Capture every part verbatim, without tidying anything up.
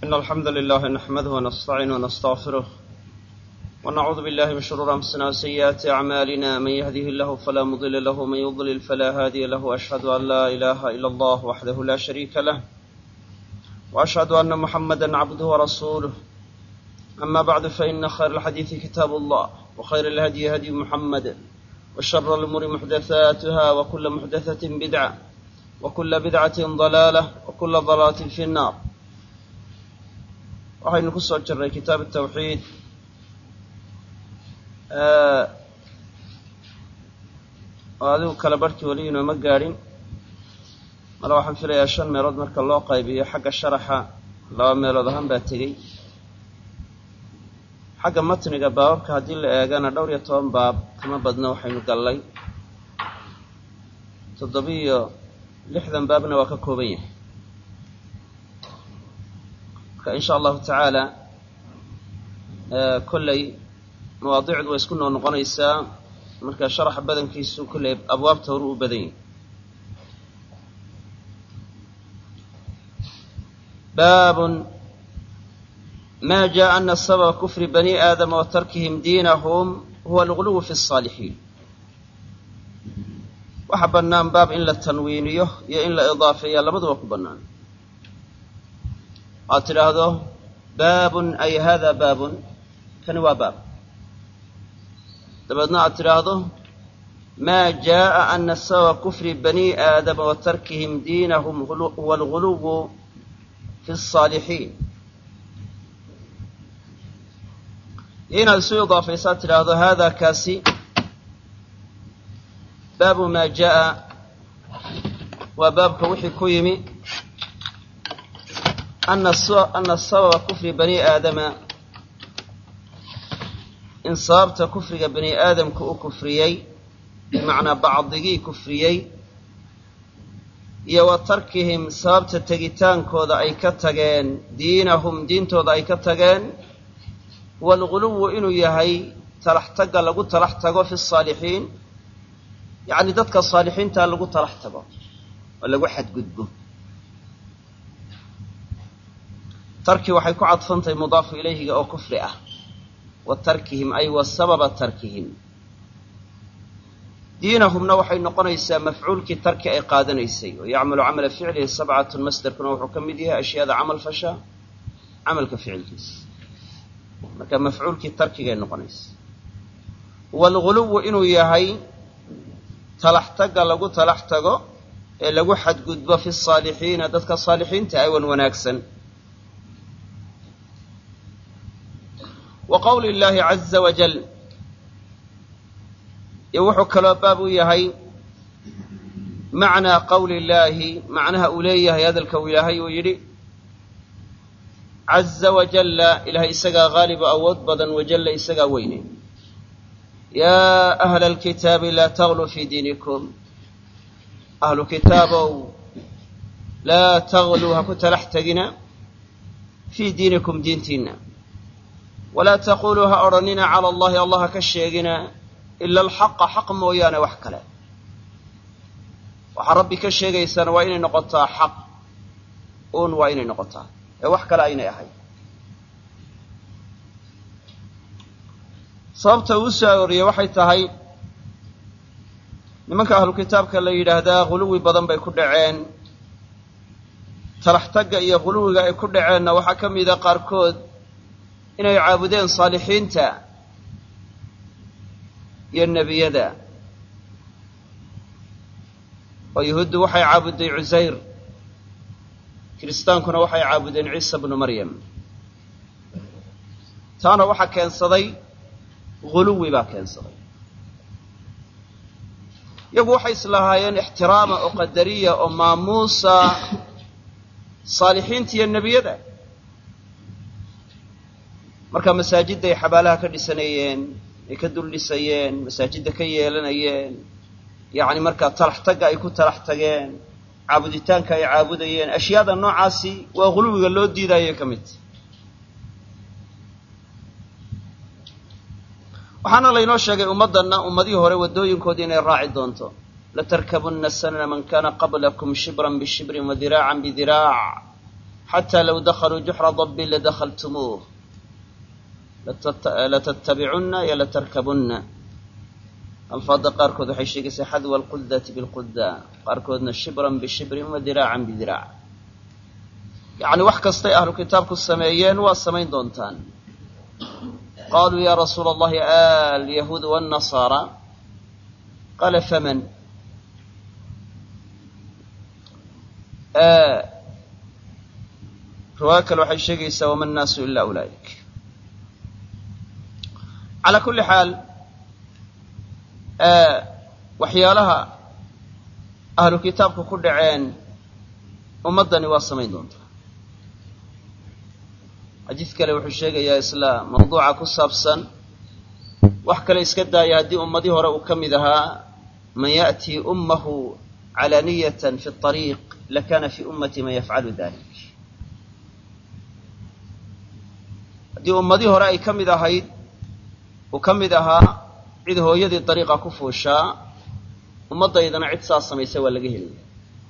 إن الحمد لله نحمده ونستعينه ونستغفره ونعوذ بالله من شرور أنفسنا وسيئات أعمالنا من يهده الله فلا مضل له ومن يضلل فلا هادي له أشهد أن لا إله إلا الله وحده لا شريك له وأشهد أن محمدا عبده ورسوله أما بعد فإن خير الحديث كتاب الله وخير الهدي هدي محمد وشر الأمور محدثاتها وكل محدثة بدعة وكل بدعة ضلالة وكل ضلالة في النار. waxaynu ku soo jirnay kitaab التawxiid oo adigu kala barkii wali inoo ma gaarin mala waxaan filayaa shan meelood marka loo qaybiyo xagga sharaxa laba meelood ahaan baa tegey xagga matniga baababka haddii la eegana dhowr iyo toban baab kama badna waxaynu gallay toddobiyo lixdan baabna waa ka kooban yahay إن شاء الله تعالى كل مواضيع ويسكن ونقنيسا مركا شرح بدن كيسو كل أبواب تورو بدين. باب ما جاء أن السبب كفر بني آدم وتركهم دينهم هو الغلو في الصالحين. وحب النام باب إلا التنوينيه يا إلا إضافية لماذا وكبنان قاتل هذا باب أي هذا باب كان هو باب تبدنا قاتل هذا ما جاء أن سوى كفر بني آدم وتركهم دينهم هو الغلو في الصالحين. هنا السيوضة في ساتر هذا هذا كاسي باب ما جاء وباب كوحي كويمي أن أن السبب كفر بني آدم إن صابت كفر بني آدم كأكفريي بمعنى بعضي كفريي يو تركهم صابت تجتان كودا أي كتجان دينهم دين تودا أي كتجان والغلو إنه يهي تلحتج لقو تلحتجوا في الصالحين يعني ذاتك الصالحين تلقو تلحتجوا ولا واحد قدبه تركي waxay ku cadfantay mudaaf ilayhi oo kufri ah wa tarkihim ay wa sababa tarkihim diinahumna waxay noqonaysaa mafcuulki tarki ay qaadanaysay oo yacmalu amala ficlihi sab'atun masdarkuna wuxuu kamid yahay ashyaada amal fasha amalka ficilkiis marka mafcuulki tarkiga ay noqonaysaa wal ghuluw inuu yahay talaxtaga lagu talaxtago ee lagu xadgudbo fi saalihiin dadka saalihiinta ay wan wanaagsan وقول الله عز وجل يوحو كلا باب يهي معنى قول الله معناها أوليه هذا الكويلهي ويري عز وجل إلهي إسقى غالب أود بضا وجل إسقى ويني يا أهل الكتاب لا تغلوا في دينكم أهل كتاب لا تغلوا هكذا لحتقنا في دينكم دينتنا ولا تقولوا هأرننا على الله الله كشيغنا إلا الحق حق مويانا وحكلا وحربي كشيغيسان وإن نقطع حق أون وإن نقطع وحكلا أين يحي صابت وسعوري وحي تهي لمنك أهل الكتاب كلا يلهدا غلوي بضن بيكون عين ترحتق إيا غلوي يكون عين وحكم إذا قاركود inay caabudeen saalixiinta iyo nebiyada oo yahuuddu waxay caabuday Cusayr kiristaankuna waxay caabudeen Ciisa ibn Maryam taana waxa keensaday guluwi baa keensaday iyagu waxay islahaayeen ixtiraama oo qadariya oo maamuusa saalixiinta iyo nebiyada marka masaajidda ay xabaalaha ka dhisanayeen ay ka dul dhisayeen masaajidda ka yeelanayeen yaani marka talaxtaga ay ku talaxtageen caabuditaanka ay caabudayeen ashyaada noocaasi waa guluwiga loo diidayo kamid waxaana la inoo sheegay ummadana ummadii hore wadooyinkoodii inay raaci doonto la tarkabunna sanana man kana qablakum shibran bi shibrin wa diraacan bi diraac xataa low dakhaluu juxra dabbin ladakhaltumuuh latattabicunna iyo latarkabunna. alfaadda qaarkood waxay sheegaysaa xadwa alquddati bilqudda, qaarkoodna shibran bishibrin wa diraacan bidiraac. yacni wax kastay ahlu kitaabku sameeyeen waa samayn doontaan. qaaluu yaa rasuula allahi alyahuud waannasaara qaala faman. riwaayo kale waxay sheegaysaa wama annaasu ilaa ulaa'ik. calaa kulli xaal waxyaalaha ahlu kitaabku ku dhaceen ummaddani waa samayn doontaa. xadiis kale wuxuu sheegayaa isla mawduuca ku saabsan, wax kale iska daaya haddii ummadii hore uu ka mid ahaa man ya'tii ummahu calaaniyatan fi اطariiq lakana fi ummati man yafcalu dalik. haddii ummadii hore ay ka mid ahayd uu ka mid ahaa cid hooyadii dariiqa ku fuushaa, ummaddaydana cid saas samaysa waa laga helaya.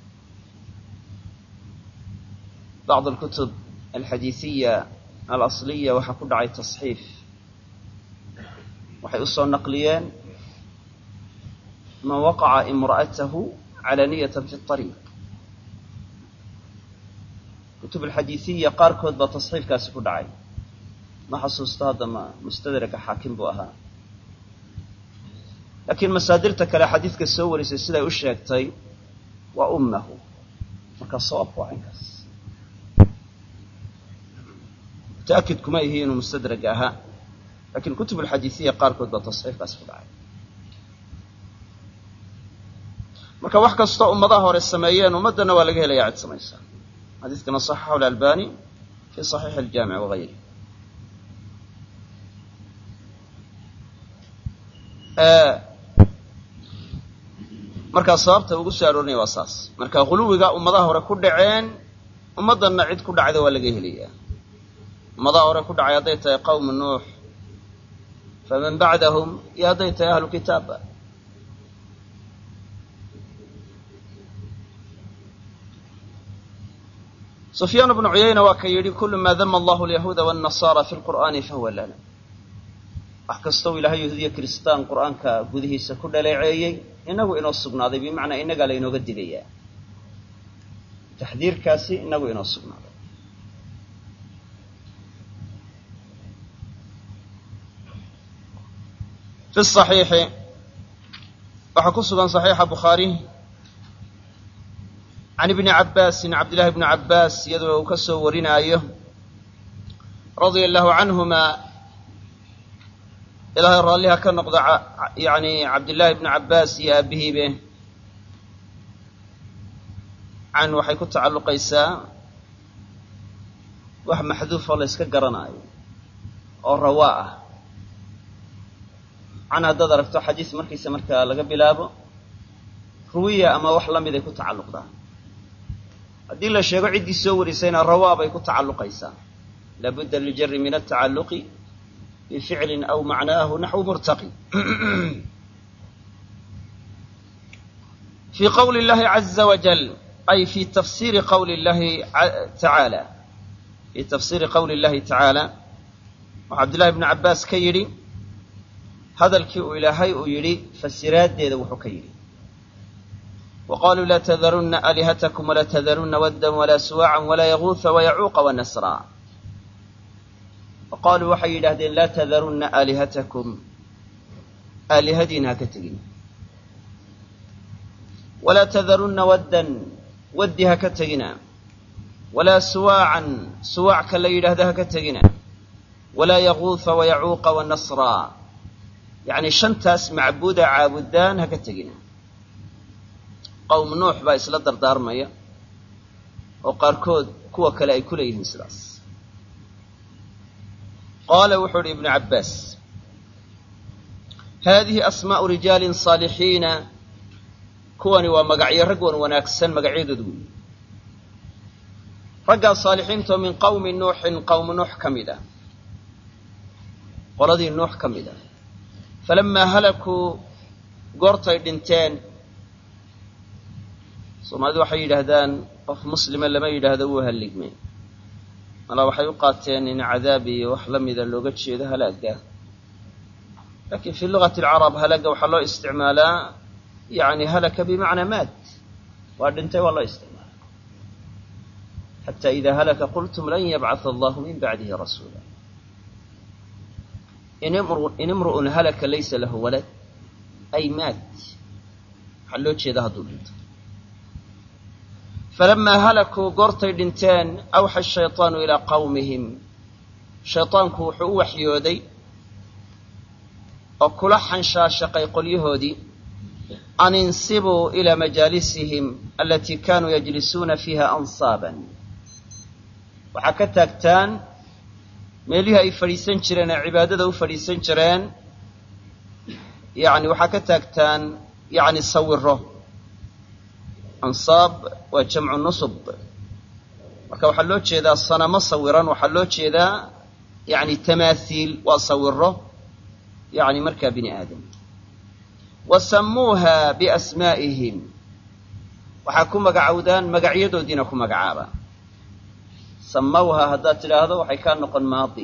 bacd alkutub alxadiisiya alasliya waxaa ku dhacay tasxiif, waxay u soo naqliyeen man waqaca imra'atahu calaaniyatan fi اطariiq. kutub alxadiisiya qaarkood baa tasxiifkaasi ku dhacay. ma xasuusto hadda ma mustadraka xaakim buu ahaa, laakiin masaadirta kale xadiidka soo warisay siday u sheegtay waa ummahu. markaa sawaabku waa inkaas. mutaakid kuma ihi inuu mustadraga ahaa, laakiin kutub alxadiisiya qaarkood baa tasxiifkaasi ku dhacay. marka wax kastoo ummadaha hore sameeyeen ummaddana waa laga helayaa cid samaysa. xadiidkana saxaxahu alalbani fi saxiixi aljaamic wagayri. markaa sababta ugu soo aroorinaya waa saas. marka huluwiga ummadaha hore ku dhaceen ummaddanna cid ku dhacda waa laga helayaa. ummadaha hore ku dhacay hadday tahay qawmu nuux faman bacdahum, iyo hadday tahay ahlu kitaabba. sufyaan bnu cuyayna waa ka yidhi kulu maa dama allahu alyahuuda waannasaara fi lqur'aani fahuwa lana. wax kastoo ilaahay yahuudiya kiristaan qur'aanka gudihiisa ku dhaleeceeyey inagu inoo sugnaaday, bimacnaa innagaa laynooga digayaa. taxdiirkaasi inagu inoo sugnaaday. fi saxiixi waxaa ku sugan saxiixa bukhaari can ibni cabbaasin, cabdillahi bni cabbaas iyadoo uu ka soo warinaayo radia allahu canhuma, ilaahay raalliha ka noqda yani cabdillaahi bni cabbaas iyo aabihiibe. can waxay ku tacalluqaysaa wax maxduufoo la yska garanaayo oo rawaa ah. can haddaad aragto xadiis markiisa markaa laga bilaabo ruwiya ama wax la miday ku tacalluqdaa. haddii la sheego ciddii soo warisayna rawaa bay ku tacalluqaysaa. laabudda liljari min altacalluqi bificlin aw macnaahu naxwu murtaqi. fii qawli اllahi caza wajal ay fii tafsiiri qawli اllahi tacaala fii tafsiiri qawli اllahi tacaala waxaa cabdillahi bni cabbaas ka yidhi hadalkii uu ilaahay uu yidhi fasiraaddeeda wuxuu ka yidhi waqaaluu laa tadarunna aalihatakum walaa tadarunna waddan walaa suwaacan walaa yaguuha wayacuuqa wanasraa. waqaaluu waxay yidhaahdeen laa tadarunna aalihatakum, aalihadiina ha ka tegin. walaa tadarunna waddan, waddi ha ka tegina. walaa suwaacan, suwaacka la yidhaahda ha ka tegina. walaa yaguuha wayacuuqa wanasraa, yacni shantaas macbuuda caabudaan ha ka tegina. qowm nuux baa isla dardaarmaya oo qaarkood kuwa kale ay ku leeyihiin sidaas. qaala wuxuu uhi ibnu cabbaas haadihi asmaa'u rijaalin saalixiina, kuwani waa magacyo rag wan wanaagsan magacyadood weyi. raggaa saalixiintoo min qawmi nuuxin, qowmu nuux ka mid ah, qoladii nuux ka mid ah. falamaa halakuu, goortay dhinteen. soomaalidu waxay yidhaahdaan qof muslima lama yidhaahdo wuu halligmay, malaa waxay u qaateen in cadaab iyo wax la mida looga jeedo halaaga laakiin fi lugati alcarab halaaga waxaa loo isticmaalaa yani halaka bimacnaa maat waa dhintay waa loo isticmaala xata ida halaka qultum lan yabcatha allahu min bacdihi rasuula in imru'un halaka laysa lahu walad ay maat waxaa loo jeeda hadduu dhinto falamaa halakuu goortay dhinteen awxa ashayطaanu ilaa qawmihim shayطaanku wuxuu u waxyooday oo kula xanshaashaqay qolyahoodii an insibuu ilaa majaalisihim alatii kaanuu yajlisuuna fiiha ansaaban waxaa ka taagtaan meelihii ay fadhiisan jireen ee cibaadada u fadhiisan jireen yani waxaa ka taagtaan yani sawiro ansaab waa jamcu nusub marka waxaa loo jeedaa sanamo sawiran waxaa loo jeedaa yani tamaathiil waa sawiro yani markaa bini aadam wasamuuha biasmaa'ihim waxaa ku magacowdaan magacyadoodiina ku magacaaba samawha haddaad tidhaahdo waxay kaa noqon maadi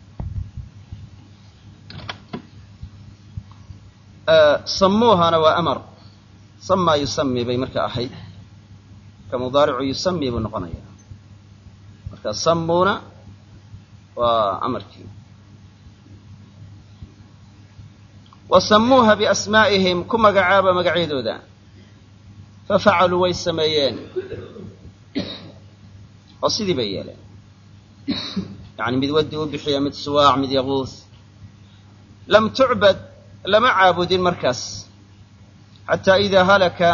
samuuhana waa amar samaa yusami bay marka ahayd ka mudaaricu yusami buu noqonaya marka samuuna waa amarkii wasamuuha biasmaa'ihim ku magacaaba magacyadooda fafacaluu way sameeyeen oo sidii bay yeeleen yani mid wadi u bixiya mid suwaac mid yaquus lam tucbad lama caabudin markaas xataa idaa halaka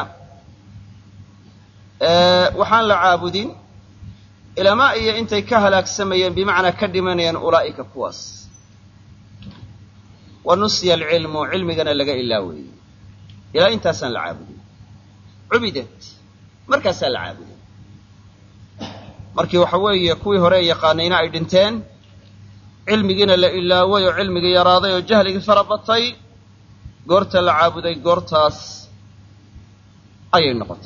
waxaan la caabudin ilamaa iyo intay ka halaagsamayeen bimacnaa ka dhimanayeen ulaa'ika kuwaas wa nusiya alcilmu cilmigana laga ilaaweeyey ilaa intaasaan la caabudin cubidat markaasaa la caabudin markii waxa weeye kuwii hore yaqaanayna ay dhinteen cilmigiina la ilaaway oo cilmigii yaraaday oo jahligii farabatay goorta la caabuday goortaas ayay noqotay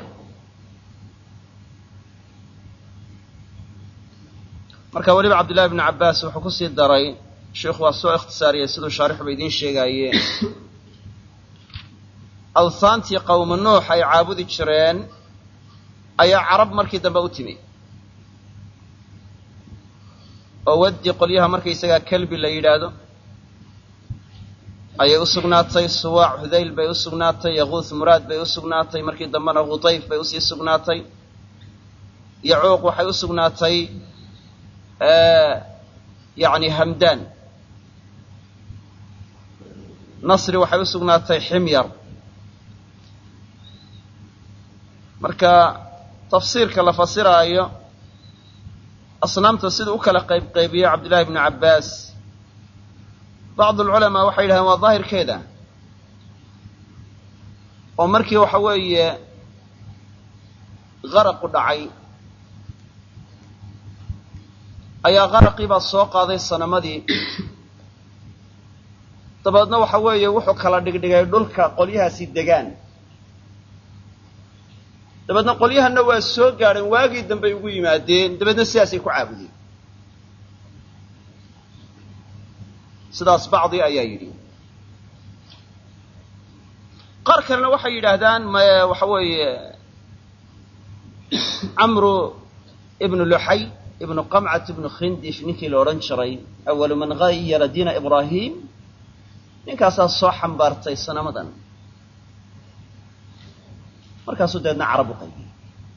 marka weliba cabdullahi bnu cabbaas wuxuu ku sii daray sheikhu waa soo ikhtisaariyey siduu shaarixuba idiin sheegaayeen awhaantii qowma nuux ay caabudi jireen ayaa carab markii dambe u timi oo waddi qolyaha markaysagaa kelbi la yidhaahdo ayay u sugnaatay suwaac hudayl bay u sugnaatay yaquuth muraad bay u sugnaatay markii dambena khutayf bay usii sugnaatay yacuuq waxay u sugnaatay yani hamdaan nasri waxay u sugnaatay ximyar marka tafsiirka la fasiraayo asnaamta sida u kala qaybqaybiye cabdullaahi bnu cabbaas bacdu alculamaa waxay yidhahdeen waa daahirkeeda oo markii waxa weeye qaraqu dhacay ayaa qaraqii baa soo qaaday sanamadii dabeedna waxa weeye wuxuu kala dhigdhigay dhulka qolyahaasi degaan dabeedna qolyahanna waa soo gaadheen waagii dambey ugu yimaadeen dabeedna sidaasay ku caabudeen sidaas bacdi ayaa yidhi qaar kalena waxay yidhaahdaan m waxa weeye camru ibnu luxay ibnu qamcat ibnu khindif ninkii la odhan jiray awalu man gayara diina ibraahim ninkaasaa soo xambaartay sanamadan markaasuu dabeedna carab u qaybiyey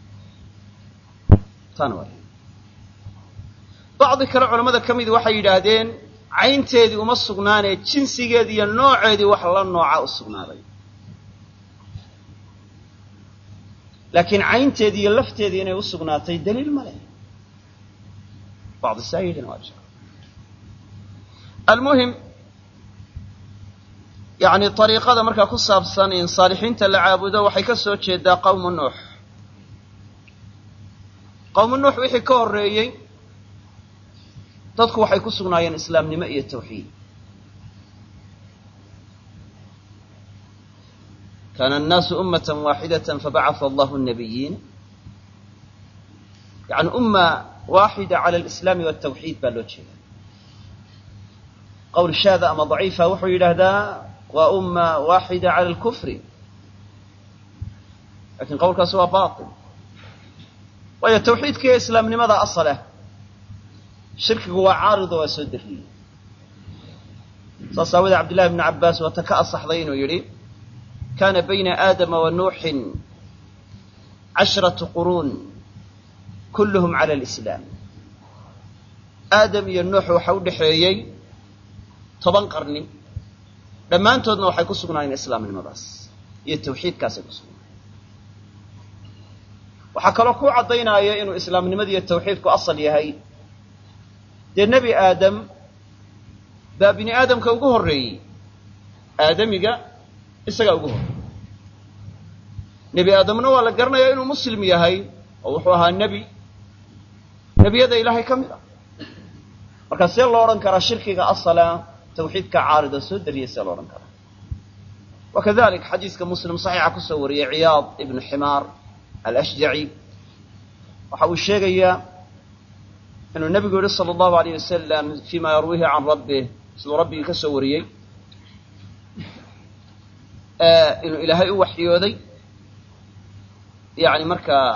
taana waa bacdi kale culammada ka mid waxay yidhaahdeen caynteedii uma sugnaanee jinsigeedii iyo nooceedii wax la nooca u sugnaaday laakiin caynteedii iyo lafteedii inay u sugnaatay daliil ma leh bacdi saayidina waa jira almuhim yani ariiqada markaa ku saabsan in saalixiinta la caabudo waxay ka soo jeedaa qawmu nuux qawmu nuux wixii ka horreeyey dadku waxay ku sugnaayeen islaamnimo iyo tawxiid kaana annaasu ummatan waaxidatan fabacatha allahu nabiyiina yani umma waaxida cala alislaami waltawxiid baa loo jeeda. qowl shaada ama daciifa wuxuu yidhaahdaa waa umma waaxida cala alkufri, lakiin qowlkaasi waa baatil, waayo tawxiidka iyo islaamnimada asal ah, shirkigu waa caarido waa soo dariyey. saas aawadee cabdillahi bni cabbaas waata ka asaxday inuu yidhi kaana bayna aadama wa nuuxin cashratu quruun kulluhum cala alislaam. aadam iyo nuux waxa u dhexeeyey toban qarni, dhammaantoodna waxay ku sugnaayeen islaamnimadaas iyo tawxiidkaasay ku sugnaayeen. waxaa kaloo ku caddaynaya inuu islaamnimada iyo tawxiidku asal yahay, dee nebi aadam baa bini aadamka ugu horreeyey, aadamiga isagaa ugu horreeyey. nebi aadamna waa la garanayaa inuu muslim yahay oo wuxuu ahaa nebi nebiyada ilaahay ka mid ah. marka see loo odhan karaa shirkiga asala tawxiidka caarida soo dariyay see loo odhan karaa? wakadalik xadiiska muslim saxiixa kusoo wariyey ciyaad ibnu ximaar alashjaci waxa uu sheegayaa inuu nebigu yihi sala allahu alayh wasalam fima yarwihi can rabbih, siduu rabbigii ka soo wariyey, inuu ilaahay u waxyooday yani markaa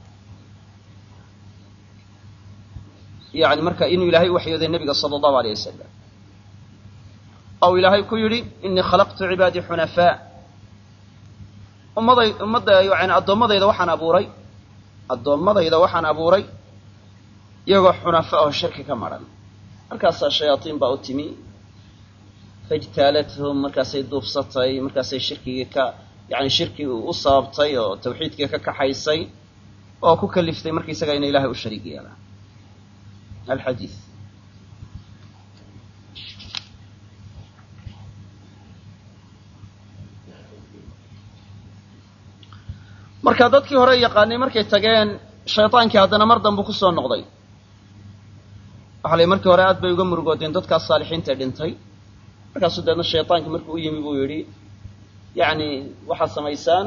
yani marka inuu ilaahay u waxyooday nebiga sala allahu alayh wasalam, ou ilaahay ku yidhi inii khalaqtu cibaadii xunafaa, ummaday ummadda yani addoommadayda waxaan abuuray addoommadayda waxaan abuuray iyagoo xunafa oo shirki ka maran. markaasaa shayaatiin baa u timi fajtaalathum, markaasay duufsatay, markaasay shirkigii ka yani shirkii u sababtay oo tawxiidkii ka kaxaysay oo ku kaliftay markaisaga ina ilahay u shariig yeelaan. alxadiid marka dadkii hore yaqaanay markay tageen, shaytaankii haddana mar danbu ku soo noqday. waxa la markii hore aad bay uga murugoodeen dadkaas saalixiinta dhintay. markaasuu deedna shaytaankii markuu u yimi buu yidhi yani waxaad samaysaan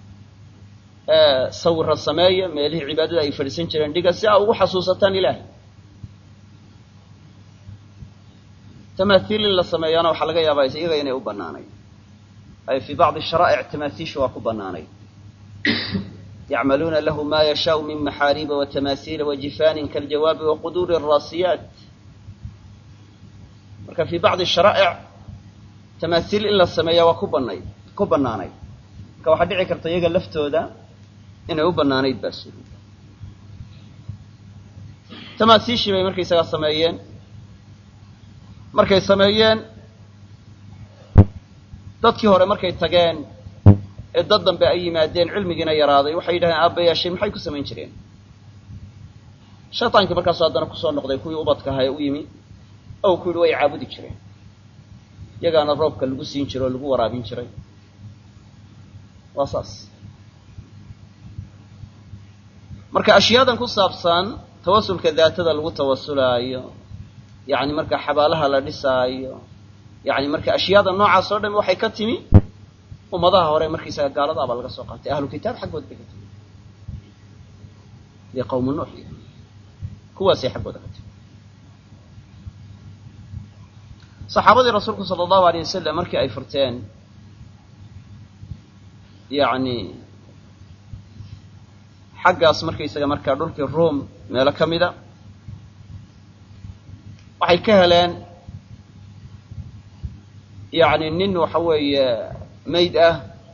sawirra sameeya, meelihii cibaadada ay fadhiisan jireen dhiga, si aa ugu xasuusataan ilaahay. tamaathiil in la sameeyaana waxaa laga yaabaa iyaga inay u bannaanay, ay fii bacdi sharaa'ic tamaathiisha waa ku bannaanay. yacmaluuna lahu ma yashaau min maxaariiba watamaathiila wajifaanin kaljawaabi waquduuri araasiyaat. marka fii bacdi sharaa'ic tamaathiil in la sameeyaa waa ku bannay ku bannaanay. marka waxaa dhici karta iyaga laftooda inay u bannaanayd baa sugi. tamaathiishii bay markaysagaa sameeyeen. markay sameeyeen dadkii hore markay tageen ee dad dambe ay yimaadeen, cilmigiina yaraaday, waxay yidhahdeen aabbayaashay maxay ku samayn jireen? shaytaankii markaasuu haddana kusoo noqday kuwii ubadka ahaa ee u yimi ou ku yidhi way caabudi jireen, iyagaana roobka lagu siin jiray oo lagu waraabin jiray. waa saas. marka ashyaadan ku saabsan tawasulka daatada lagu tawasulaayo, yani marka xabaalaha la dhisaayo, yani marka ashyaada noocaas oo dhan waxay ka timi ummadaha hore markiisaga gaaladaabaa laga soo qaatay, ahlu kitaab xaggood bay ka timi, iyo qawmu nuux kuwaasay xaggooda ka timi. saxaabadii rasuulku sala allahu alayh wasalam markii ay furteen yani xaggaas markaysaga markaa dhulkii ruom meelo ka mida, waxay ka heleen yani nin waxa weeye mayd ah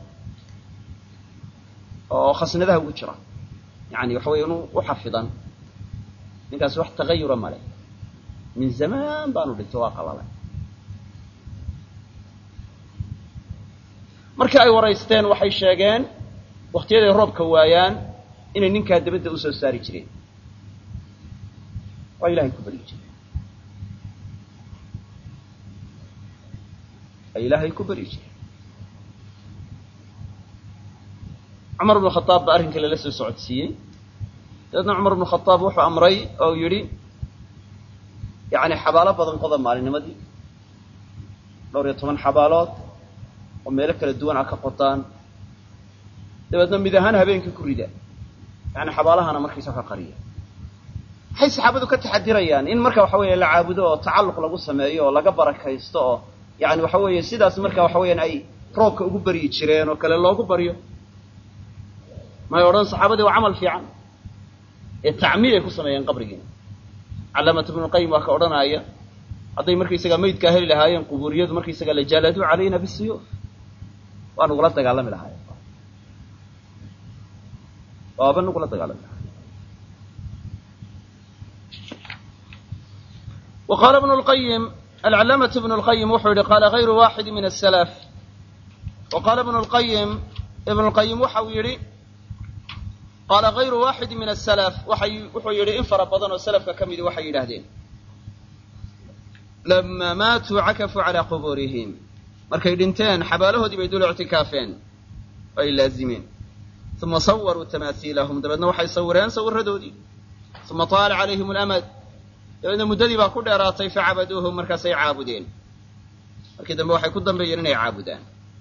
oo khasnadaha ugu jira, yani waxa weye inuu u xafidan. ninkaas wax tagayura male, min zamaan baanu dhinto, waa qalalay. markii ay waraysteen waxay sheegeen waktiyaday roobka waayaan inay ninkaa dabadda u soo saari jireen, waa ilahay ku baryi jireen, ay ilaahay ku baryi jireen. cumar bnu khataab baa arrinka lala soo socodsiiyey. dabeedna cumar bnu khataab wuxuu amray oo yidhi yani xabaalo badan qoda maalinimadii, dhowr iyo toban xabaalood oo meelo kala duwan a ka qotaan, dabeedna mid ahaan habeenkii ku rida, yani xabaalahana markiisa ka qariya. waxay saxaabadu ka taxadirayaan in marka waxa weeye la caabudo oo tacalluq lagu sameeyo oo laga barakaysto oo yani waxa weeye sidaas marka waxa weeyaan ay roobka ugu baryi jireen oo kale loogu baryo may odhan saxaabadii waa camal fiican ee tacmiid ay ku sameeyeen qabrigiina calaamatu ibn qayyim waa ka odhanaya hadday markaysaga maydkaa heli lahaayeen qubuuriyadu markaysaga la jaaladu calayna bisuyuuf waa nugula dagaalami lahaayeen waaba nugula dagaalami lahaayeen وقال ابن القيم العلامة ابن القيم وحده قال غير واحد من السلف وقال ابن القيم ابن القيم وحويري قال غير واحد من السلف وحي وحيري إن فربضان والسلف كمد وحي لهدين لما ماتوا عكفوا على قبورهم مركي دنتين حباله دي بيدول اعتكافين أي لازمين ثم صوروا تماثيلهم دبنا وحي صورين صور ردودي ثم طال عليهم الأمد لأن مددي باكل راتي فعبدوهم مركز عابدين كده ما وحي كدن بيننا يعابدان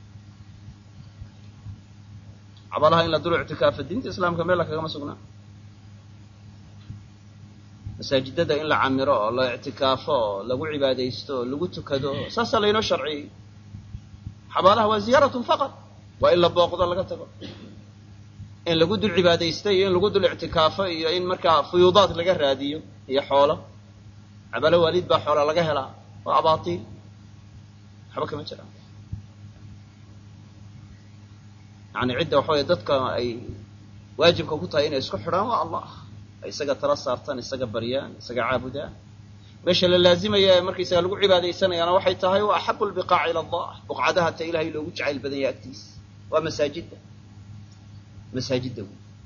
عبالها إن لا دول اعتكاف الدين الإسلام كمل لك كما سقنا مساجدda in la camiro oo la i'tikaafo lagu cibaadeysto lagu tukado saas la inoo sharci xabaalaha waa ziyaaratun faqat waa in la booqdo laga tago in lagu dul cibaadaystay in lagu dul i'tikaafo iyo in marka fuyuudaad laga raadiyo iyo xoolo abala waalid ba xoolo laga helaa waa abaati xaba kama jiraan yani cidda waxa dadka ay waajibka ku tahay inay isku xidhaan waa Allah isaga tala saartan isaga bariyaan isaga caabudaan meesha la laazimaya markii isaga lagu cibaadeysanayana waxay tahay waa haqqul biqaa' ila Allah buqcadaha ta ilaahay loogu jacayl badan yahay agtiis waa masaajidda masaajidda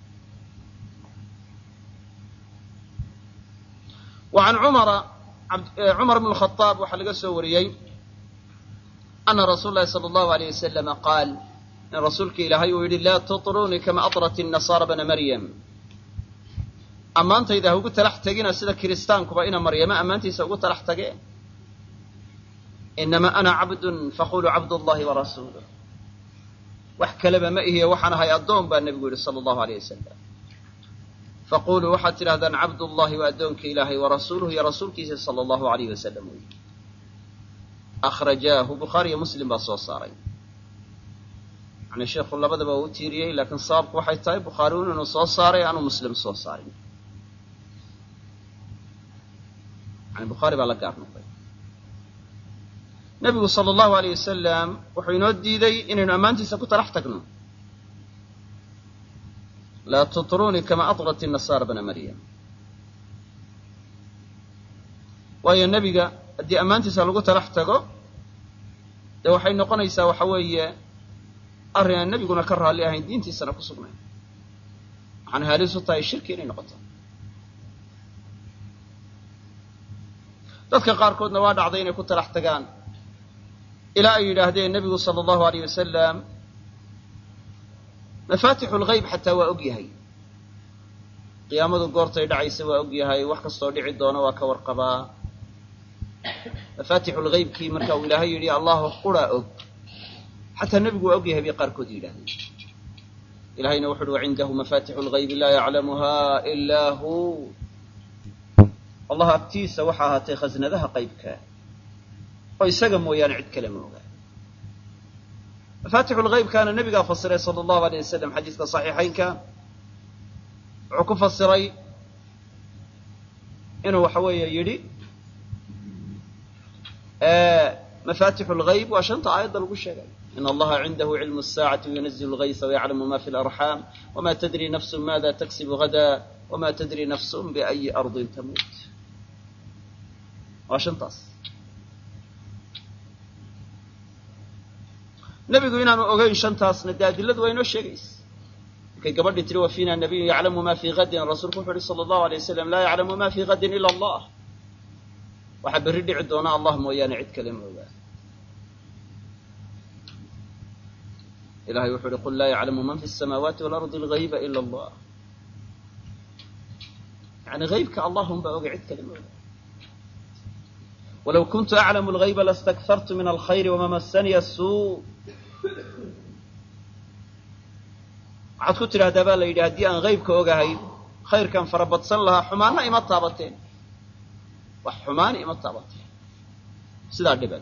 وعن عمر عمر بن الخطاب وحا laga soo wariyay أن رسول الله صلى الله عليه وسلم قال إن رسولك إلهي ويقول لا تطروني كما أطرت النصارى بن مريم ammaantayda ha ugu talax tagina sida kiristaankuba ina maryama ammaantiisa ugu talax tageen inama ana cabdun faqulu cabdullahi wa rasuluh wax kaleba ma ihiyo waxaan ahay addoon baa nabigu yidhi sala allahu alayh wasalam faqulu waxaad tidhahdaan cabdullahi waa addoonka ilaahay wa rasuluhu iyo rasuulkiisa sala allahu alayh wasalam wy akhrajaahu bukhaari iyo muslim baa soo saaray yani sheekhu labadaba u tiiriyey laakiin sababku waxay tahay bukhaari inuu soo saaray aanu muslim soo saarin يعني بخاري بقى لقى نقطة نبي صلى الله عليه وسلم وحينودي ذي إن أمانتي سكوت راح تكنون لا تطروني كما أطرت النصارى بن مريم وهي النبي قال دي أمانتي سلقوت راح تكو ده وحين نقنا يساوي حوية أرنا النبي قلنا كرها لي أهين دينتي سنة كسبنا عن هذه سطاي الشرك إني نقطة dadka qaarkoodna waa dhacday inay ku talax tagaan ilaa ay yidhaahdeen nabigu sala allahu alayh wasalam mafaatixu lghayb xataa waa og yahay qiyaamadu goortay dhacaysa waa og yahay wax kastoo dhici doona waa ka warqabaa mafaatixu lghaybkii marka uu ilaahay yidhi allahu quraa og xataa nebigu waa og yahay bay qaarkood yidhahdeen ilahayna wuxu uhi wacindahu mafaatixu lghaybi laa yaclamuha ilaa hu الله أبتيس وحاها تخزندها قيبك ويسقى مويان عد كلمه مفاتح الغيب كان النبي فسره صلى الله عليه وسلم حديث صحيحين كان عكف السري إنه وحوية يري آه مفاتح الغيب وعشان تعيد الغشة إن الله عنده علم الساعة وينزل الغيث ويعلم ما في الأرحام وما تدري نفس ماذا تكسب غدا وما تدري نفس بأي أرض تموت وعشان تص نبي قلنا أوجي شنطاس نداد اللذ وينو الشيء كي قبل تروى فينا النبي يعلم ما في غد الرسول صلى الله عليه وسلم لا يعلم ما في غد إلا الله وحب الردي عدونا اللهم ويانا عد كلمة إلهي وحول يقول لا يعلم من في السماوات والأرض الغيب إلا الله يعني غيبك اللهم بأوجي عد كلمة ولو كنت أعلم الغيب لاستكثرت من الخير وما مسني السوء عاد كنت لها دبال يدي هدي أن غيبك أوجهي khayrkan farabadsan lahaa xumaanna ima taabateen wax xumaani ima taabateen sidaa dhibal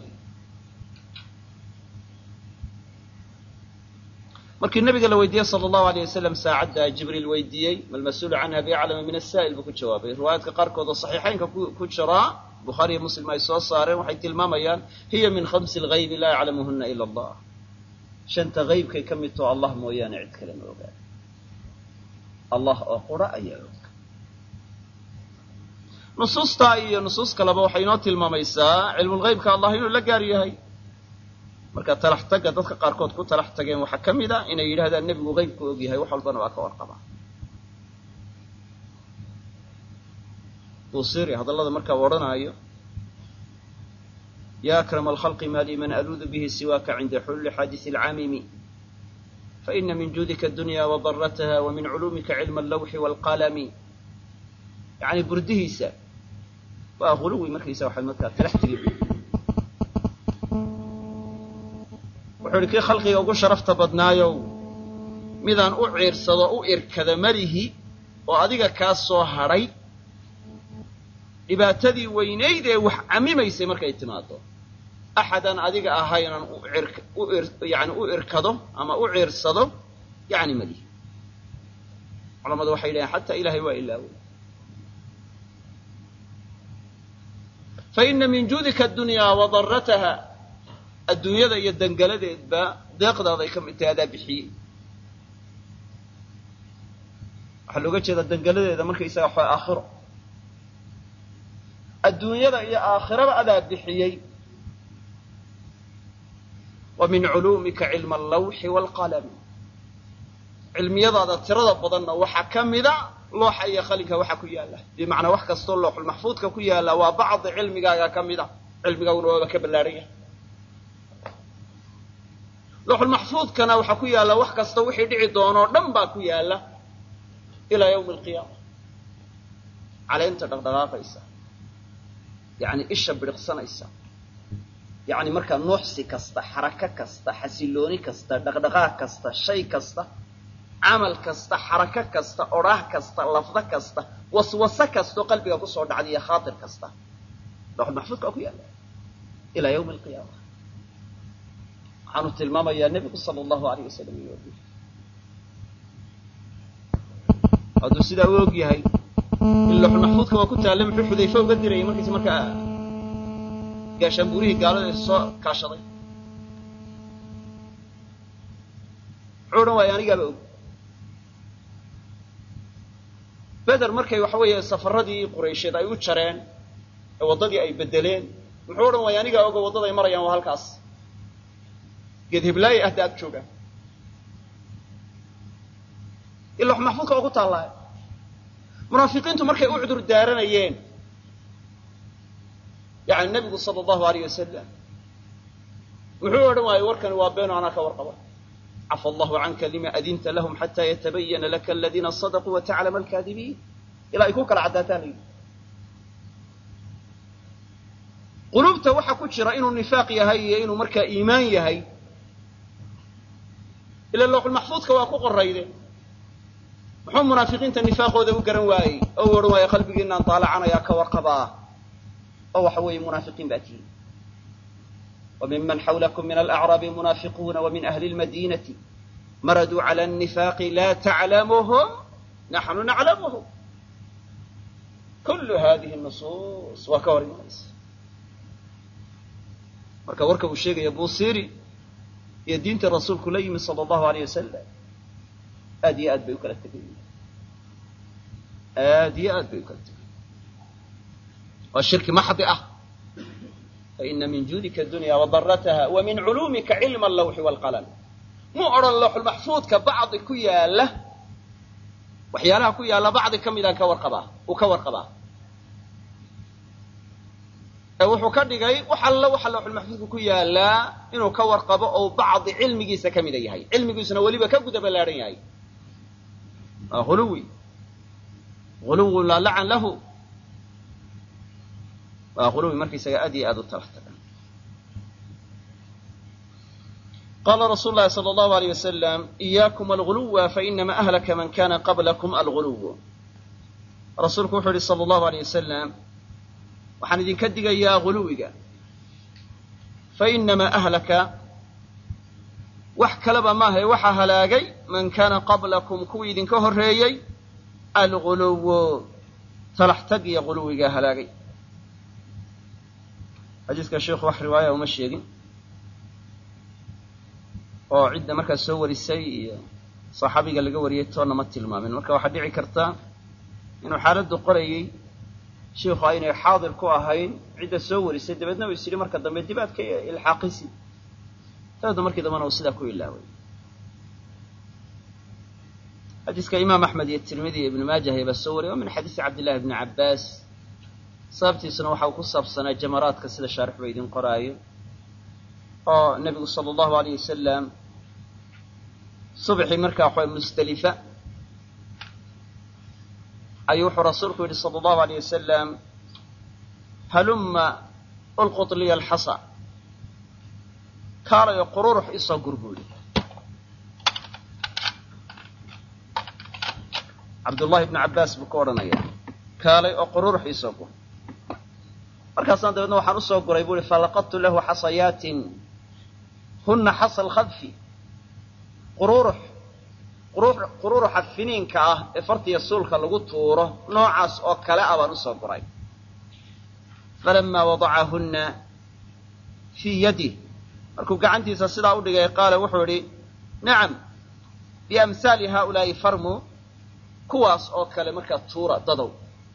markii nabiga la weydiiyey sala allahu alayh wasalam saacadda jibriil weydiiyey malmas-uulu canha biaclama min asaa'il buu ku jawaabay riwaayaadka qaarkood oo saxiixaynka ku jiraa bukhaari iyo muslim ay soo saareen waxay tilmaamayaan hiya min khamsi alghaybi laa yaclamuhuna ila allah shanta haybkay ka mid too allah mooyaane cid kale ma ogaan allah oo qura ayaa og nusuustaa iyo nusuus kaleba waxay inoo tilmaamaysaa cilmulghaybka allah inuu la gaar yahay marka talax tagga dadka qaarkood ku talax tageen waxaa ka mid a inay yidhahdaan nebigu haybku og yahay wax walbana waa ka warqabaa buusiri hadallada markaa odhanaayo ya akrama alkhalqi ma li man aluudu bihi siwaaka cinda xululi xaadisi alcamimi faina min juudika adunya wadarataha wa min culuumika cilma allawxi waalqalami yani burdihiisa waa huluwi markaysa waxay markaa talax tegi wuxuu ihi kii khalqiga ugu sharafta badnaayow midaan u ciirsado u irkada malihi oo adiga kaa soo hadhay dhibaatadii weynayd ee wax camimaysay markay timaado axadaan adiga ahaynan yani u irkado ama u ciirsado yani malihi culamadu waxay leeyahin xataa ilahay waa ilaawey faina min juudika adunyaa wadarataha adduunyada iyo dangaladeedba deeqdaaday ka mid tahay adaa bixiyey waxaa looga jeedaa dangaladeeda markaysaga waxaa aakhiro adduunyada iyo aakhiraba adaa bixiyey wa min culuumika cilma allawxi waalqalami cilmiyadaada tirada badanna waxaa ka mida looxa iyo qalinka waxa ku yaalla bimacnaa wax kastoo looxulmaxfuudka ku yaalla waa bacdi cilmigaaga ka mida cilmigaaguna waaba ka ballaarhan yahay looxulmaxfuudkana waxaa ku yaalla wax kasta wixii dhici doonoo dhan baa ku yaalla ilaa yawmi alqiyaama caleenta dhaqdhaqaaqaysa yacni isha bidhiqsanaysa yacni markaa nuuxsi kasta xarako kasta xasilooni kasta dhaqdhaqaaq kasta shay kasta camal kasta xarako kasta odhaah kasta lafdo kasta waswaso kastoo qalbiga kusoo dhacda iyo khaatir kasta looxulmaxfuudka waa ku yaalla ilaa yawmi alqiyaama waxaanu tilmaamayaa nebigu sala allahu alayh wasalam iyo hadduu sidaa u og yahay in looxulmaxfuudka waa ku taalla muxuu xudayfe uga dirayay markiisa markaa gaashaanbuurihii gaalada soo kaashaday muxuu odhan waaya anigaaba og beder markay waxa weeye safaradii quraysheed ay u jareen ee waddadii ay bedeleen muxuu odhan waaya anigaa ogo waddaday marayaan waa halkaas geed hiblaaye ahda ag joogaan in looxulmaxfuudka waa ku taallaa munaafiqiintu markay u cudur daaranayeen yani nebigu sala allahu alayh wasalam muxuu odhan waayey warkani waa beeno anaa ka warqaba cafa allahu canka lima adinta lahum xataa yatabayana laka aladiina sadaquu wataclama alkaadibiin ilaa ay ku kala caddaataan la yidhi quluubta waxaa ku jira inuu nifaaq yahay iyo inuu markaa iimaan yahay ila looxulmaxfuudka waa ku qorayde muxuu munaafiqiinta nifaaqooda u garan waayey oo u odhan waaya qalbigiinaan daalacanaya ka warqabaa oo waxa weeye munaafiqiin baa tihiin wa minman xawlakum min alacraabi munaafiquuna wa min ahli lmadiinati maraduu cala annifaaqi laa taclamuhum naxnu naclamuhum kullu hadihi nusuus waa ka hor imanaysa marka warka uu sheegaya buusiri iyo diinta rasuulku la yimi sala allahu alayh wasalam aad iyo aad bay u kala tegayiin aad iyo aad bay u kala tegayiin waa shirki maxdi ah faina min juudika adunya wadarataha wa min culuumika cilma allawxi waalqalam muu odhan looxulmaxfuudka bacdi ku yaalla waxyaalaha ku yaalla bacdi ka midaan ka warqabaa uu ka warqabaa ee wuxuu ka dhigay wax alla waxa looxulmaxfuudka ku yaallaa inuu ka warqabo oo bacdi cilmigiisa ka mida yahay cilmigiisuna weliba ka guda ballaadhan yahay waa huluwi huluwun laa lacan lahu waa huluwi markaysaga aad iyo aad u talax tagan qaala rasuulu llahi sala allahu alayh wasalam iyaakum alguluwa fainama ahlaka man kana qablakum alguluw rasuulku wuxuu yihi sala allahu alayh wasalam waxaan idinka digayaa guluwiga fa inamaa ahlaka wax kaleba maahae waxaa halaagay man kaana qablakum kuwii idinka horreeyey alguluwu talax tag iyo guluwigaa halaagay xadiiska sheikhu wax riwaaya uma sheegin oo cidda markaa soo warisay iyo saxaabiga laga wariyey toonna ma tilmaamin marka waxaa dhici karta inuu xaaladdu qorayey sheikhu aynay xaadir ku ahayn cidda soo warisay dabeedna uu is yidhi marka dambe dib aad ka ilxaaqisi dabeedna markii dambena uu sidaa ku ilaaway xadiiska imaam axmed iyo tirmidi iyo ibnu maajah baa soo wariyay oo min xadiisi cabdillahi bni cabbaas sababtiisuna waxa uu ku saabsanaa jamaraadka sida shaarix ba idin qoraayo oo nebigu sala allahu alayh wasalam subxii markaa waxaa musdelifa ayuu wuxuu rasuulku yidhi sala allahu alayh wasalam halumma ulqut liya alxasa kaalayo qururux isoo gur buu yidhi cabdullahi ibnu cabbaas buu ka odhanaya kaalay oo qururux isoo gur markaasaan dabeedna waxaan usoo guray buu ihi falaqadtu lahu xasayaatin huna xasa alkhadfi qururux qururuxa finiinka ah ee fartiya suulka lagu tuuro noocaas oo kale ah baan usoo guray falamaa wadacahunna fii yadih markuu gacantiisa sidaa u dhigay qaala wuxuu idhi nacam biamhaali haaulaa'i farmu kuwaas oo kale markaa tuura dadow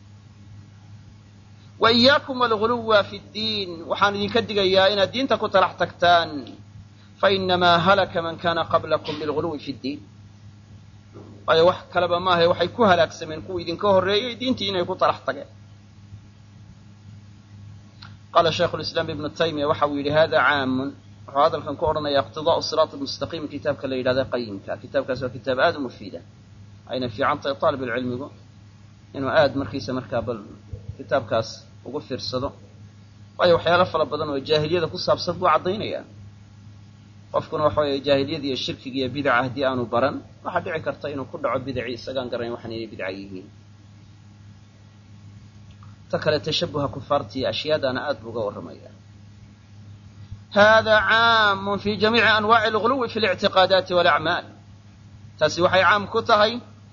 wa iyaakum alguluwa fi ddiin waxaan idinka digayaa inaad diinta ku talax tagtaan fainamaa halaka man kana qablakum bilguluwi fi ddiin waayo wax kaleba maahae waxay ku halaagsameen kuwa idinka horreeyey diintii inay ku talax tageen qaala shaykhu lislaam ibnu taymiya waxa uu yidhi hada caamun wuxuu hadalkan ku odhanaya iqtidaa'u siraat almustaqiim kitaabka la yidhahda qayimka kitaabkaas waa kitaab aada u mufiida ayna fiican tahay taalibulcilmigu inuu aada markiisa markaa bal kitaabkaas ugu fiirsado waayo waxyaalo fara badan oo jaahiliyada ku saabsan buu caddaynaya qofkuna waxa weeye jaahiliyada iyo shirkiga iyo bidaca haddii aanu baran waxaa dhici karta inuu ku dhaco bidacii isagaan garanayn waxaan inay bidca yihiin ta kale tashabuha kufaartiiyo ashyaadaana aad buu uga warramaya hada caamun fi jamiici anwaaci alguluwi fi اlictiqaadaati walacmaal taasi waxay caam ku tahay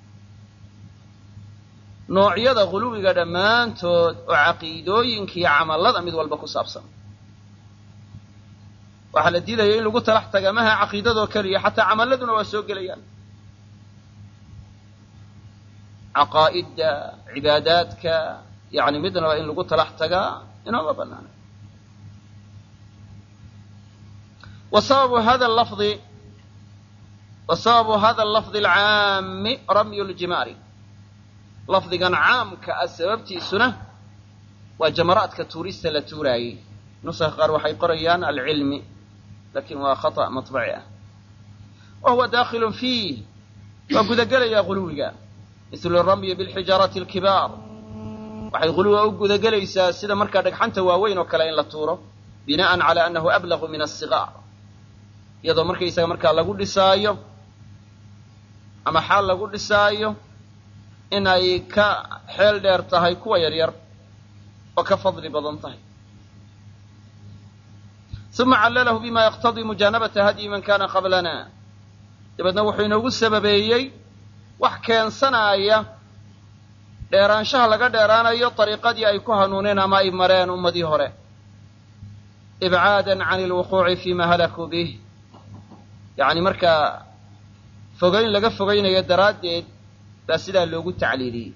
noocyada guluwiga dhammaantood oo caqiidooyinka iyo camallada mid walba ku saabsan waxaa la diidaya in lagu talax taga maha caqiidadoo keliya xataa camalladuna waa soo gelayaan caqaa'idda cibaadaadka yani midnaba in lagu talax tagaa inooma banaana wa sababu hada lafdi wa sababu hada lafdi alcaami ramyu ljimaari lafdigan caamka ah sababtiisuna waa jamaraadka tuurista la tuuraayey nusaha qaar waxay qorayaan alcilmi lakin waa khata maطbaci ah wa huwa dakhilun fiih waa gudagelayaa guluwiga mislu ramyi bilxijaarati alkibaar waxay guluwiga u gudagelaysaa sida markaa dhagxanta waaweyn oo kale in la tuuro bina'an cala annahu ablagu min asigaar iyadoo markaysaga markaa lagu dhisaayo ama xaal lagu dhisaayo in ay ka xeel dheer tahay kuwa yaryar oo ka fadli badan tahay uma callalahu bima yaqtadii mujaanabata hadyi man kana qablana dabeedna wuxuu inoogu sababeeyey wax keensanaaya dheeraanshaha laga dheeraanayo dariiqadii ay ku hanuuneen ama ay mareen ummadii hore ibcaadan can alwuquuci fima halakuu bih yacni markaa fogayn laga fogaynayo daraaddeed baa sidaa loogu tacliiliyey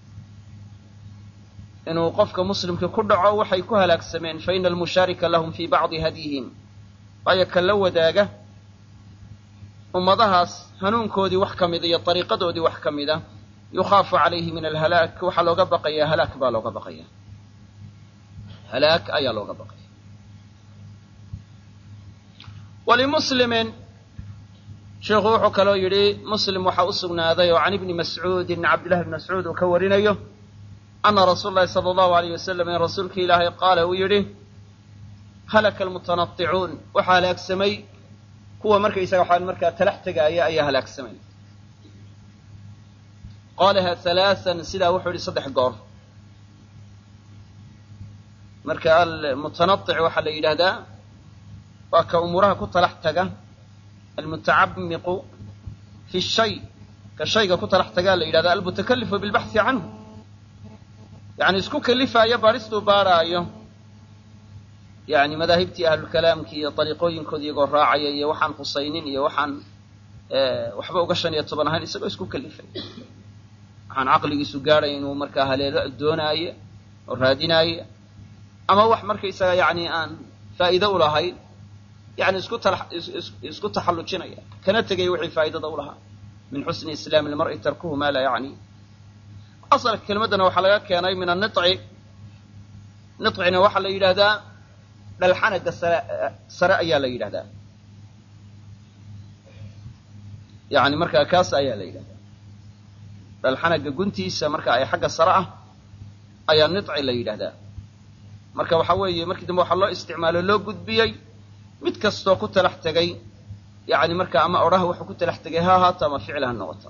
inuu qofka muslimka ku dhaco waxay ku halaagsameen fa ina almushaarika lahum fii bacdi hadyihim waayo ka la wadaaga ummadahaas hanuunkoodii wax ka mida iyo dariiqadoodii wax ka mida yukhaafu calayhi min alhalaak waxaa looga baqayaa halaak baa looga baqaya halaak ayaa looga baqaya walimuslimin sheikhu wuxuu kaloo yidhi muslim waxaa u sugnaaday oo can ibni mascuudin cabdillahi bni mascuud uu ka warinayo ana rasuula llahi sala allahu alayh wasalam in rasuulkii ilaahay qaala uu yidhi halaka almutanadicuun waxaa halaagsamay kuwa markaysaga waxaan markaa talax tegaaya ayaa halaagsamay qaalaha halaaثan sidaa wuxuu yihi saddex goor marka almutanaic waxaa la yidhaahdaa waa ka umuuraha ku talax taga almutacamiqu fi shay ka shayga ku talax tagaa la yidhahdaa almutakalifu bilbaxthi canhu yani isku kalifaayo baristuu baaraayo yani madaahibtii ahlulkalaamkii iyo dariiqooyinkoodi iyagoo raacaya iyo waxaan khusaynin iyo waxaan waxba uga shan iyo toban ahayn isagoo isku kalifay waxaan caqligiisu gaadhay inuu markaa haleelo doonaaye oo raadinaaye ama wax markaysaga yani aan faa'iido u lahayn yani isku isku taxallujinaya kana tegaya wixii faa'idada u lahaa min xusni islaami ilmar'i tarkuhu maa laa yacni asalka kelmaddana waxaa laga keenay min annici nicina waxaa la yidhaahdaa dhalxanaga sare sare ayaa la yidhahdaa yani markaa kaas ayaa la yidhahdaa dhalxanaga guntiisa marka ay xagga sare ah ayaa nici la yidhahdaa marka waxaa weeye markii dambe waxaa loo isticmaalo loo gudbiyey mid kastoo ku talax tegay yani marka ama odhaha wuxuu ku talax tegay ha ahaato ama ficil ha noqoto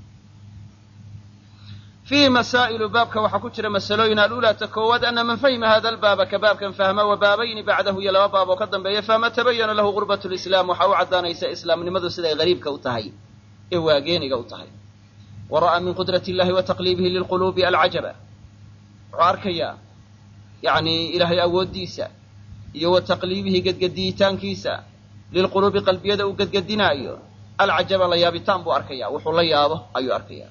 fiihi masaa'ilu baabka waxaa ku jira masalooyin alulaa ta koowaad ana man fahima hada albaaba ka baabkan fahma wa baabayni bacdahu iyo laba baab oo ka dambeeya fahma tabayana lahu gurbat lislaam waxaa u caddaanaysa islaamnimadu siday gariibka u tahay ee waageeniga u tahay wa ra'aa min qudrati illahi wa taqliibihi lilquluubi alcajaba wuxuu arkayaa yani ilaahay awooddiisa iyo wa taqliibihi gedgediitaankiisa lilquluubi qalbiyada uu gedgedinaayo alcajaba la yaabitaan buu arkaya wuxuu la yaabo ayuu arkaya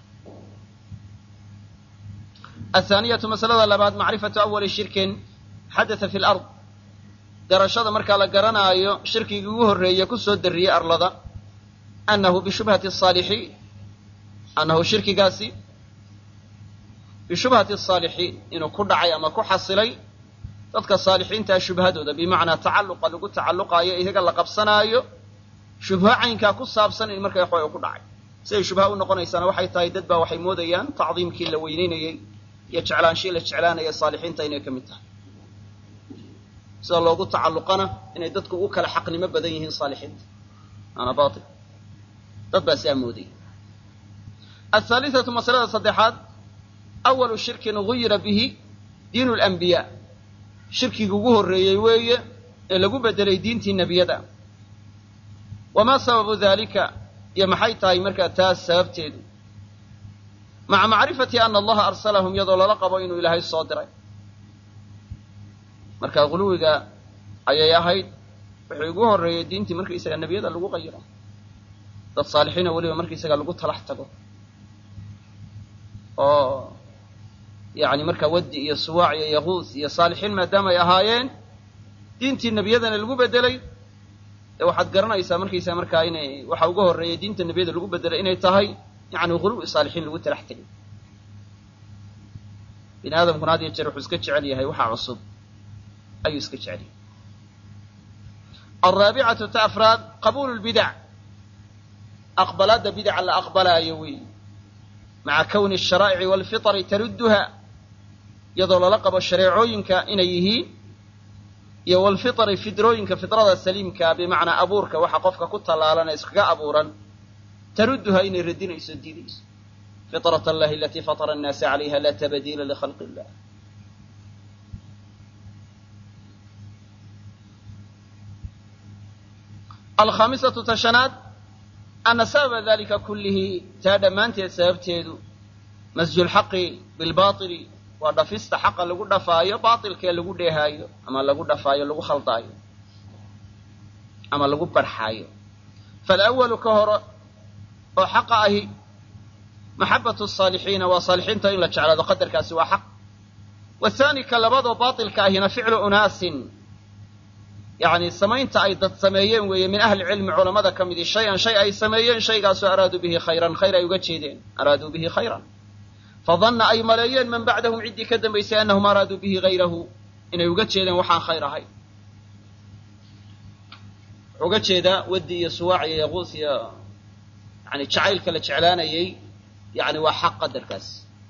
athaaniyatu masalada labaad macrifatu awali shirkin xadatha fi lard garashada markaa la garanaayo shirkigii ugu horreeye kusoo darriyey arlada annahu bishubhati asaalixiin annahu shirkigaasi bishubhati asaalixiin inuu ku dhacay ama ku xasilay dadka saalixiintaa shubhadooda bimacnaa tacalluqa lagu tacalluqaayo iyaga la qabsanaayo shubho caynkaa ku saabsan in markaa waxooga ku dhacay siday shubha u noqonaysaana waxay tahay dad baa waxay moodayaan tacdiimkii la weynaynayey iyo jeclaanshii la jeclaanaya saalixiinta inay ka mid tahay sida loogu tacalluqana inay dadku u kala xaqnimo badan yihiin saalixiinta ana baatil dad baa siaa moodaya athaalithatu masalada saddexaad awalu shirkin guyira bihi diinu lanbiyaa shirkigii ugu horreeyey weeye ee lagu bedelay diintii nebiyada wamaa sababu dalika iyo maxay tahay markaa taas sababteedu maca macrifati ana allaha arsalahum iyadoo lala qabo inuu ilaahay soo diray marka guluwiga ayay ahayd wuxuu ugu horreeyey diintii markaysaga nebiyada lagu qayiro dad saalixiina weliba markaysaga lagu talax tago oo yani markaa waddi iyo suwaac iyo yaquus iyo saalixiin maadaama ay ahaayeen diintii nebiyadana lagu bedelay ee waxaad garanaysaa markaysaa markaa inay waxa uga horreeyey diinta nebiyada lagu bedelay inay tahay yani guluwi saalixiin lagu talax tegay bini aadamkuna had iyo jeer wuxuu iska jecel yahay waxaa cusub ayuu iska jecel yahay alraabicatu ta afraad qabuulu lbidac aqbalaadda bidaca la aqbalaayo wey maca kawni asharaa'ici waalfitari tarudduha iyadoo lala qabo shareecooyinka inay yihiin iyo walfitari fidrooyinka fidrada saliimkaa bimacnaa abuurka waxa qofka ku tallaalana iskaga abuuran tarudduha inay radinayso diidayso fitrat allahi alatii fatara annaasa calayha laa tabdiila likhalqi illah alkhaamisatu tashanaad ana sababa dalika kullihi taa dhammaanteed sababteedu masju lxaqi bilbaili waa dhafista xaqa lagu dhafaayo baailkee lagu dheehaayo ama lagu dhafaayo lagu khaldaayo ama lagu barxaayo faalawalu ka hore oo xaqa ahi maxabatu saalixiina waa saalixiinta in la jeclaado qadarkaasi waa xaq wathaani ka labadoo baailka ahina ficlu unaasin yani samaynta ay dad sameeyeen weeye min ahli cilmi culamada ka midi shay-an shay ay sameeyeen shaygaasoo araaduu bihi khayran khayr ay uga jeedeen araaduu bihi khayran fadanna ay maleeyeen man bacdahum ciddii ka dambaysay annahum araaduu bihi hayrahu inay uga jeedeen waxaan khayr ahayn wuxuu uga jeedaa waddi iyo suwaac iyo yaquus iyo yani jacaylka la jeclaanayey yani waa xaq qadarkaas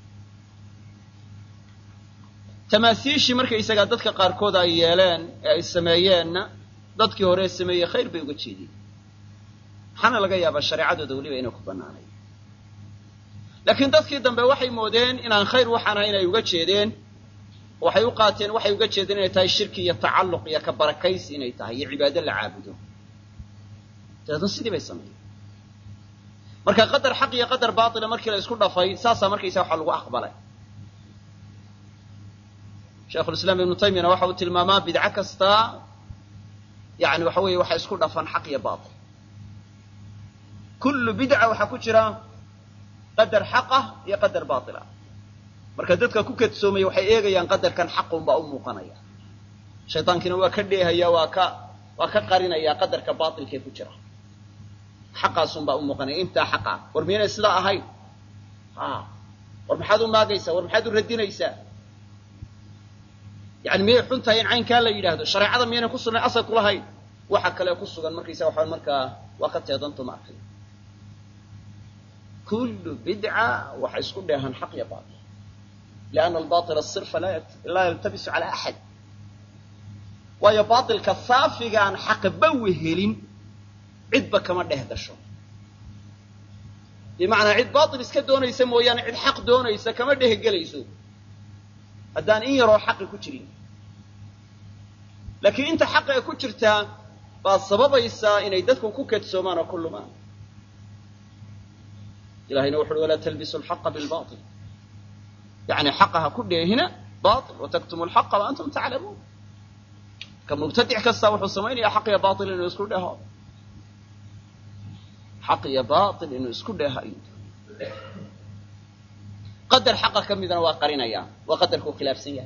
tamaasiishii markaysagaa dadka qaarkood ay yeeleen ee ay sameeyeenna dadkii hore sameeyey khayr bay uga jeediyeen waxaana laga yaabaa shareecadooda weliba inay ku bannaanay laakiin dadkii dambe waxay moodeen inaan khayr waxaan ahay inay uga jeedeen waxay u qaateen waxay uga jeedeen inay tahay shirki iyo tacalluq iyo ka barakaysi inay tahay iyo cibaado la caabudo taasoo sidii bay sameeyeen marka qadar xaq iyo qadar baatila markii la isku dhafay saasa markaysa waxa lagu aqbalay Sheekh al-Islam Ibn Taymiyyah waxa uu tilmaamaa bid'a kasta yaani waxa weeye waxa isku dhafan xaq iyo baatil kullu bid'a waxa ku jira qadar xaqa iyo qadar baatila marka dadka ku kadsoomay waxay eegayaan qadarkan xaqun baa u muuqanaya shaytaankina waa ka dheehaya waa ka waa ka qarinaya qadarka baatilka ku jira xaqaasun baa u muuqanaya inta xaqa war miyana sida ahayn ha war maxaad u maagaysaa war maxaad u radinaysaa يعني مية حنتها إن عين كان لا يجهده شرع هذا مية كسرنا أصل كلها هاي واحد كلا كسر المركز يسوي حال مركز وقت يضنتم معك كل بدعة وحيسكن لها حق يا باطل لأن الباطل الصرف لا يت... لا يلتبس على أحد ويا باطل كفافي عن حق بوهلين عد كمان ده الشر بمعنى عد باطل إسكت دونه يسموه يعني عد حق دونه يسمى كمان ده الجليسو haddaan in yaroo xaqi ku jirin laakiin inta xaqi ay ku jirtaa baa sababaysaa inay dadku ku kadsoomaan oo kullumaan ilaahayna wuxuu wala talbisu alxaqa bilbaatil yani xaqaha ku dheehina baatil wa taktumu alxaqa wa antum taclamuun ka mubtadic kasta wuxuu samaynayaa xaq iyo baatil inuu isku dheeho xaq iyo baatil inuu isku dheehayo قدر حقك كم إذا واقرنا يا وقدرك خلاف سيئة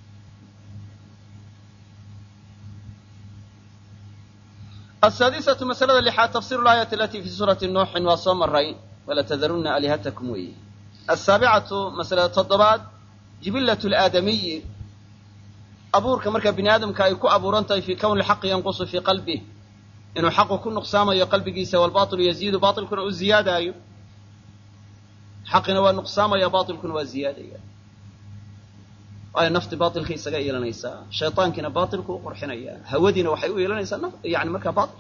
السادسة مسألة اللي حال تفسير الآية التي في سورة النوح وصام الرأي ولا تذرون آلهتكم ويه السابعة مسألة التضبات جبلة الآدمي أبور كمركب بني آدم كايكو أبورنتي في كون الحق ينقص في قلبه إنه حق كن نقصاما يا قلبك يسوى والباطل يزيد باطل كن زيادة أيوه حقنا والنقصان يا باطل كن وزيادة أي نفط باطل كي سجى إلى نيسا شيطان كنا باطل كو قرحنا إياه هودينا وحيو إلى نيسا نفط يعني مركب باطل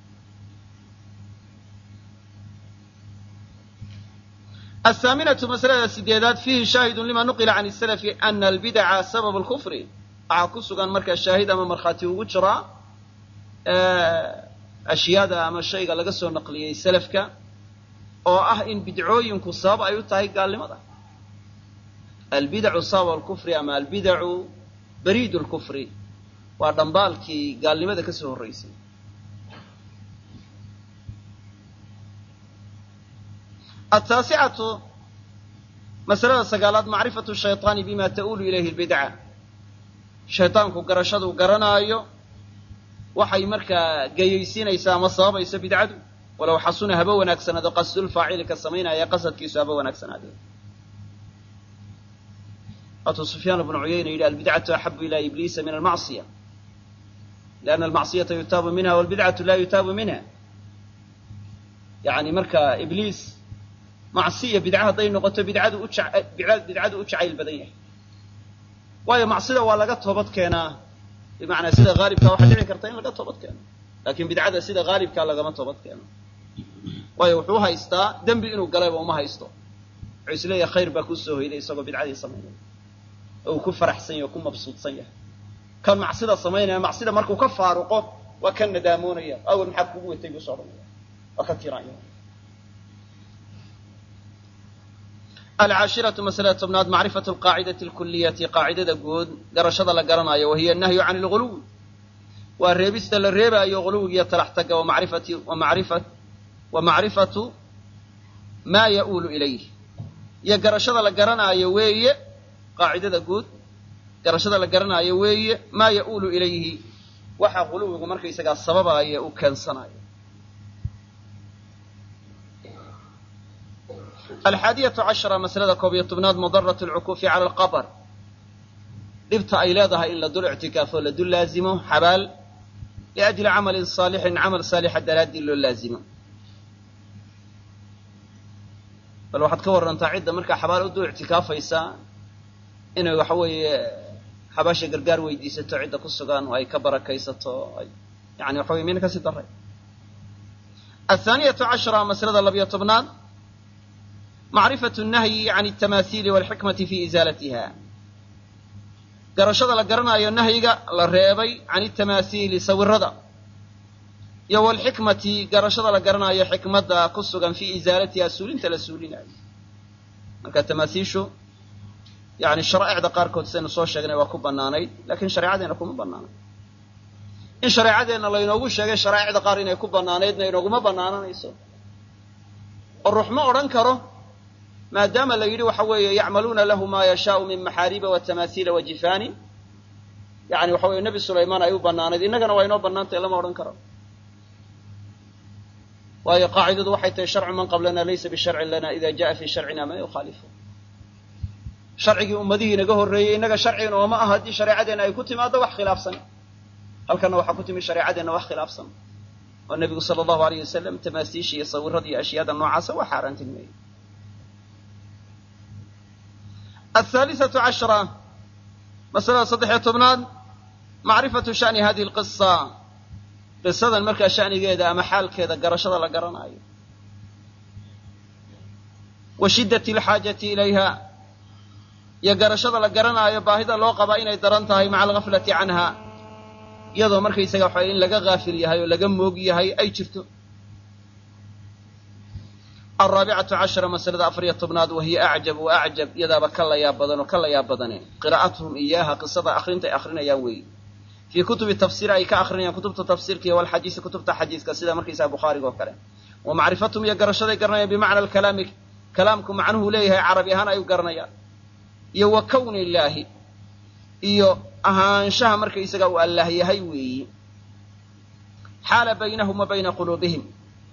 الثامنة مسألة السديدات فيه شاهد لما نقل عن السلف أن البدع سبب الكفر أعكس كان مركب الشاهد أما مرخاتي وجرا أشياء أما الشيء قال لقصه النقلية السلف كان oo ah in bidcooyinku sabab ay u tahay gaalnimada albid'u sabab al-kufri ama albid'u barid al-kufri wa dambaalkii gaalnimada ka soo horeysay التاسعة مسألة سقالات معرفة الشيطان بما تؤول إليه البدعة شيطانك قرشده قرنايو وحي مركا قيسين يسا مصاب يسا بدعته ولو حصنا هبوا نكسنا ذو قصد الفاعل كالسمينا يا قصد كيسو هبوا نكسنا ذو أتو سفيان بن عيينة إلى البدعة أحب إلى إبليس من المعصية لأن المعصية يتاب منها والبدعة لا يتاب منها يعني مركا إبليس معصية بدعة ضين نقطة بدعة أتشع بدعة أتشع البديع وهي معصية ولا قط هبط كنا بمعنى سيدة غالب كواحد يعي كرتين لقط هبط كنا لكن بدعة سيدة غالب كان لقمت هبط كنا وهي وحوها يستا دم إنه قلب وما هيستا عسلية خير بكوسه إذا يسوق بدعة يسمينه أو كفر أحسن وكم مبسوط صيح كان معصية صمينة معصية مركو كفار وقف وكان ندامونية أول محبوبة تيجي صاروا وكثيرا العاشرة مسألة تبناد معرفة القاعدة الكلية قاعدة قود قرشد لقرنا وهي النهي عن الغلو والريبست للريبة يغلو يتلحتق ومعرفة ومعرفة ومعرفة ما يؤول إليه يا قرشد لقرنا يوي قاعدة قود قرشد لقرنا يوي ما يؤول إليه وحا غلو ومركا يسقى السبب أي كان صناعي الحادية عشرة مسألة كوبية تبناد مضرة العكوف على القبر لبت أيلادها إلا دل اعتكاف ولا دل لازمه حبال لأجل عمل صالح عمل صالح الدلاد دل لازمه فالواحد كور أن تعد مركا حبال ودو اعتكاف يسا إنه يحوي حباشي قرقار ويديسة تعد كسغان وأي كبر كيسة يعني يحوي منك سترى الثانية عشرة مسألة اللبية تبناد macrifatu nahyi can altamaahiili walxikmati fi isaalatiha garashada la garanaayo nahyiga la reebay can altamaahiili sawirada iyo walxikmati garashada la garanaayo xikmadda ku sugan fii isaalatiha suulinta la suulinayo marka tamaasiishu yani sharaa'icda qaarkood saynu soo sheegnay waa ku bannaanayd laakiin shareecadeenna kuma bannaanayd in shareecadeenna laynoogu sheegay sharaa'icda qaar inay ku bannaanaydna inooguma bannaananayso oo ruux ma odhan karo maadaama la yidhi waxa weeye yacmaluuna lahu maa yashaau min maxaariba wa tamaasiila wa jifaanin yani waxa weye nebi sulaymaan ay u bannaanayd innagana waa inoo bannaantay lama odhan karo waayo qaacidadu waxay tahay sharcu man qablana laysa bisharcin lana ida jaa fii sharcina ma yukhaalifu sharcigii ummadihii inaga horreeyey innaga sharcigan ooma aha haddii shareecadeenna ay ku timaaddo wax khilaafsan halkanna waxaa ku timi shareecadeenna wax khilaafsan oo nebigu sala allahu alayh wasalam tamaasiisha iyo sawirada iyo ashyaada noocaasa waa xaaraantilmeeyey athaalithatu cashra masalada saddex-iyo tobnaad macrifatu sha'ni hadihi alqisa qisadan markaa sha'nigeeda ama xaalkeeda garashada la garanaayo wa shiddati alxaajati ilayha iyo garashada la garanaayo baahida loo qabaa inay daran tahay maca alghaflati canha iyadoo markaysaga waxa in laga haafil yahay oo laga moog yahay ay jirto alraabicatu cashara masalada afariyo tobnaad wahiya acjab wa acjab iyadaaba ka layaab badan oo ka layaab badane qiraa'atuhum iyaaha qisada akhrinta ay akhrinayaan weeye fii kutubi tafsiir ay ka akhrinayaan kutubta tafsiirka iyo walxadiisi kutubta xadiiska sida markaysaga bukhaariga oo kale wa macrifatuhum iyo garashaday garanayaan bimacna alkalaami kalaamku macnuhu leeyahay carabi ahaan ay u garanayaan iyo wa kawni illaahi iyo ahaanshaha markaysaga uu allaah yahay weeyi xaala baynahum wa bayna quluubihim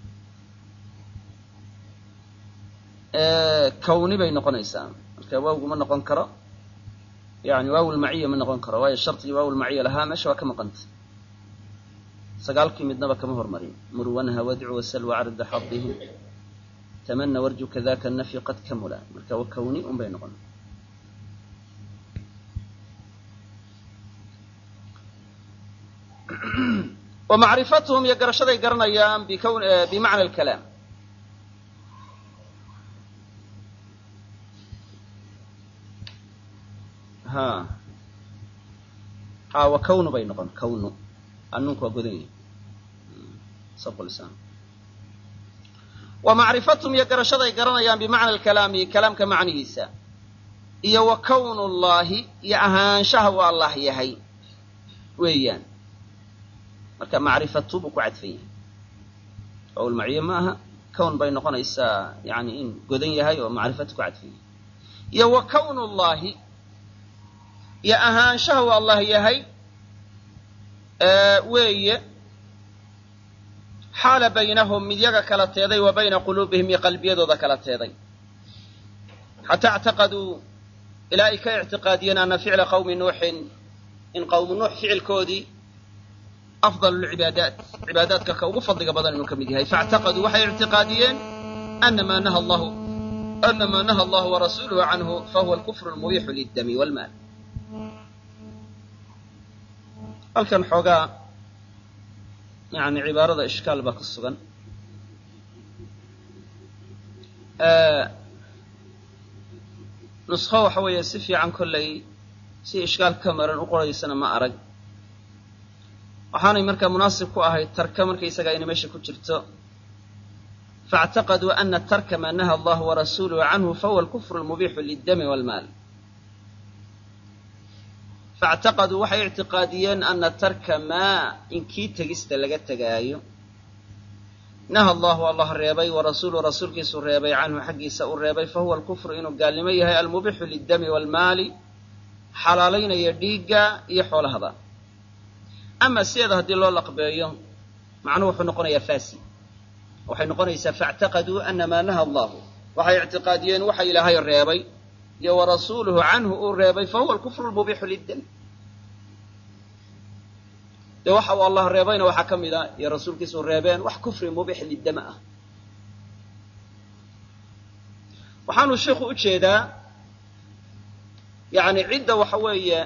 kawni bay noqonaysaa marka waawgu ma noqon karo yani waaw lmaciya ma noqon karo waayo shardigii waaw lmaciya lahaa meesha waa ka maqanta sagaalkii midnaba kama hormarin mur wanha wadcu wasal wacarda xadihim tamana warju kadaka nafyu qad kamula marka wa kawni un bay noqon wa macrifatuhum iyo garashaday garanayaan bikwn bimacna alkalaam ha ha wa kawnu bay noqon kawnu annunku waa godan yahay sabqlisaan wa macrifatuhum iyo garashaday garanayaan bimacna alkalaami kalaamka macnihiisa iyo wa kawnu llaahi iyo ahaanshaha uu allah yahay weeyaan marka macrifatu buu ku cadfan yahay awlmaciye ma aha kown bay noqonaysaa yani in godan yahay oo macrifatu ku cadfan yahay iyo wa kawnu llaahi iyo ahaanshaha uu allah yahay weeye xaala baynahum mid yaga kala teeday wa bayna quluubihim iyo qalbiyadooda kala teeday xataa ictaqaduu ilaa ay ka ictiqaadiyeen ana ficla qawmi nuuxin in qawmu nuux ficilkoodii afdal lcibaadaat cibaadaadka ka ugu fadliga badan inuu ka mid yahay faاctaqaduu waxay ictiqaadiyeen ana maa naha allahu ana maa naha allahu warasuuluhu canhu fahuwa alkufru almubiixu liddami walmaal halkan xoogaa yani cibaarada ishkaal baa ku sugan nuskho waxa weeye si fiican kollay si ishkaal ka maran u qoraysana ma arag waxaanay markaa munaasib ku ahayd tarka markaysagaa inay meesha ku jirto faاctaqaduu ana tarka maa naha allahu warasuuluhu canhu fahuwa alkufru almubiixu liddami walmaal faاctaqaduu waxay ictiqaadiyeen ana tarka maa in kii tegista laga tegaayo naha allahu allah reebay warasuuluhu rasuulkiisu reebay canhu xaggiisa u reebay fahuwa alkufru inuu gaalnimo yahay almubixu liddami walmaali xalaalaynaya dhiigga iyo xoolahaba ama sideeda haddii loo laqbeeyo macnuhu wuxuu noqonayaa fasid waxay noqonaysaa faاctaqaduu ana maa naha allahu waxay ictiqaadiyeen waxa ilaahay reebay iyo warasuuluhu canhu uu reebay fahuwa alkufru almubiixu liddami dee waxa uu allah reebayna waxaa ka mid a iyo rasuulkiisu reebeen wax kufri mubiix liddama ah waxaanu sheikhu u jeedaa yani cidda waxa weeye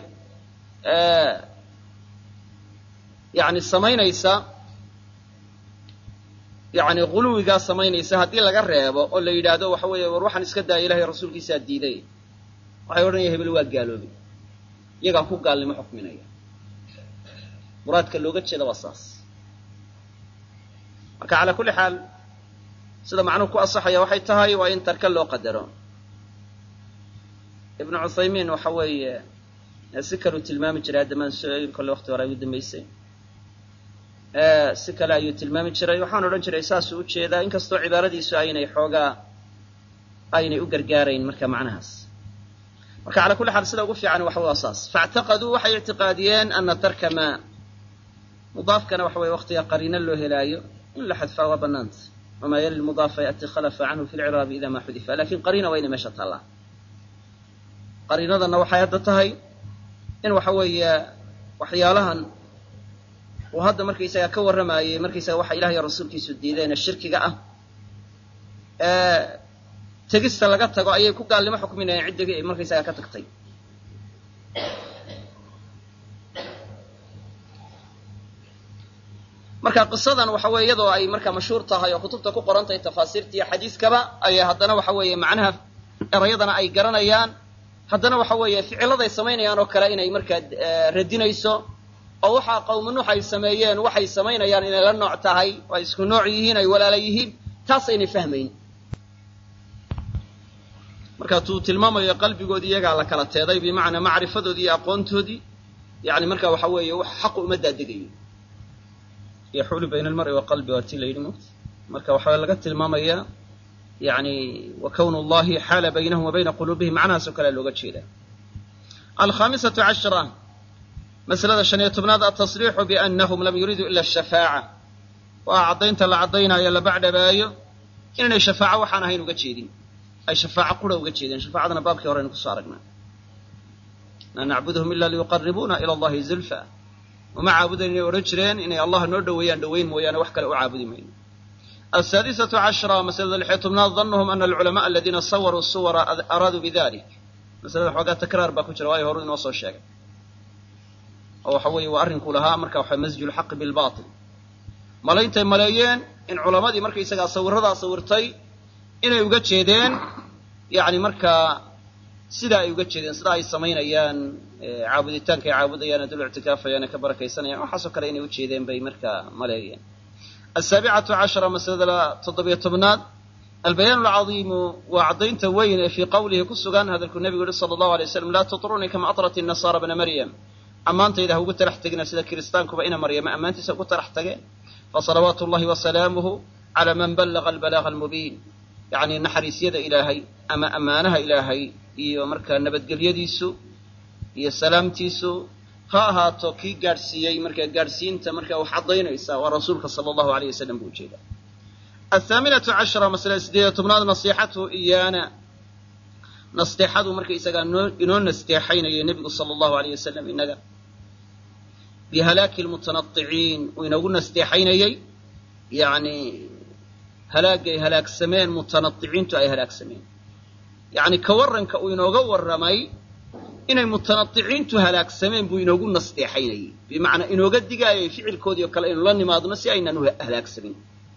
yani samaynaysa yani quluwigaa samaynaysa haddii laga reebo oo la yidhaahdo waxa weeye war waxaan iska daaya ilahay rasuulkiisaa diiday waxay odhanaya hebel waa gaaloobay iyagaa ku gaalnimo xukminaya muraadka looga jeeda waa saas marka calaa kulli xaal sida macnuhu ku asaxaya waxay tahay waa in tarka loo qadaro ibnu cuthaymiin waxa weeye si kaluu tilmaami jiray haddamaan soo kolle waqti hore ay ugu dambaysay si kale ayuu tilmaami jiray waxaan odhan jiray saasuu u jeedaa inkastoo cibaaradiisu aynay xoogaa aynay u gargaarayn marka macnahaas marka calaa kulli xaal sida ugu fiican waxa waa saas faactaqaduu waxay ictiqaadiyeen ana tarka maa mudaafkana waxa weye waqtiga qariino loo helaayo in la xadfaa waa bannaanta wamaa yali lmudaafa ya'ti khalafa canhu fi lciraabi ida maa xudifa lakin qariina waa inay meesha taallaa qariinadana waxay hadda tahay in waxa weeye waxyaalahan uu hadda markaysaga ka warramayey markaysaga waxa ilaah iyo rasuulkiisu diideene shirkiga ah ee tegista laga tago ayay ku gaalnimo xukminayeen ciddii ay markaysaga ka tagtay marka qisadan waxa weeye iyadoo ay marka mashhuur tahay oo kutubta ku qoran tahay tafaasiirta iyo xadiiskaba ayaa haddana waxa weeye macnaha erayadana ay garanayaan haddana waxa weeye ficiladay samaynayaan oo kale inay markaa radinayso oo waxaa qawmu nuux ay sameeyeen waxay samaynayaan inay la nooc tahay oo ay isku nooc yihiin ay walaala yihiin taasaynay fahmayn marka tuu tilmaamayo qalbigoodii iyagaa la kala teeday bimacnaa macrifadoodii iyo aqoontoodii yani marka waxa weeye wax xaqu uma daadegayo yaxuulu bayna almar'i wa qalbi waa tii la yidhi mugta marka waxaa laga tilmaamayaa yani wa kawnu llahi xaala baynahum wa bayna quluubihim macnahaas oo kalea looga jeedaa alkhamisatu cashra masalada shan iyo tobnaad atasriixu biannahum lam yuriduu ila ashafaaca waa caddaynta la caddaynaayo la bacdhabaayo inaynay shafaaco waxaan ahayn uga jeedin ay shafaaco qura uga jeedeen shafaacadana baabkii horeynu kusoo aragnaa laa nacbuduhum ila liyuqaribuuna ila allahi zulfa uma caabudan inay odhan jireen inay allah noo dhoweeyaan dhoweyn mooyaane wax kale u caabudi mayno asaadisatu cashra masalada lix iyo tobnaad dannuhum ana alculamaء aladiina sawaruu suwara araaduu bidalik masalada xoogaa takraar baa ku jira waayo horu inoo soo sheegay oo waxa weeye waa arrinkuu lahaa marka waxa masju lxaqi bilbatil malayntay maleeyeen in culamadii markaysagaa sawiradaa sawirtay inay uga jeedeen yani markaa sidaa ay uga jeedeen sidaa ay samaynayaan caabuditaanka ay caabudayaan adul ictikaafayaan ka barakaysanayaan waxaasoo kale inay ujeedeen bay markaa maleeyeen asaabicatu cashara masalada toddobiyo tobnaad albayaan alcadiimu waa caddaynta weyn ee fii qawlihi ku sugan hadalkuu nebigu yihi sala allahu alay waslam laa tutrunii kama atrat inasaara bna maryam ammaantayda ha ugu tarax tegina sida kiristaankuba ina maryama ammaantiisa ugu tarax tageen fasalawaatu llahi wasalaamuhu calaa man ballaga albalaaga almubiin yacni naxariisyada ilaahay ama ammaanaha ilaahay iyo markaa nabadgelyadiisu iyo salaamtiisu ha ahaato kii gaadhsiiyey markaa gaadhsiinta markaa wax caddaynaysa waa rasuulka sala allahu alayh wasalam buu ujeedaa athaaminatu cashara masalada sideed iyo tobnaad nasiixatuhu iyaana nasteexadu markaysagaa noo inoo nasteexaynaya nebigu sala allahu alayh wasalam inaga bihalaaki lmutanadiciin uu inoogu nasteexaynayey yani halaagay halaagsameen mutanadiciintu ay halaagsameen yacni ka warranka uu inooga warramay inay mutanadiciintu halaagsameen buu inoogu nasteexaynayey bimacnaa inooga digaayay ficilkoodii oo kale inu la nimaadno si aynaan u halaagsamin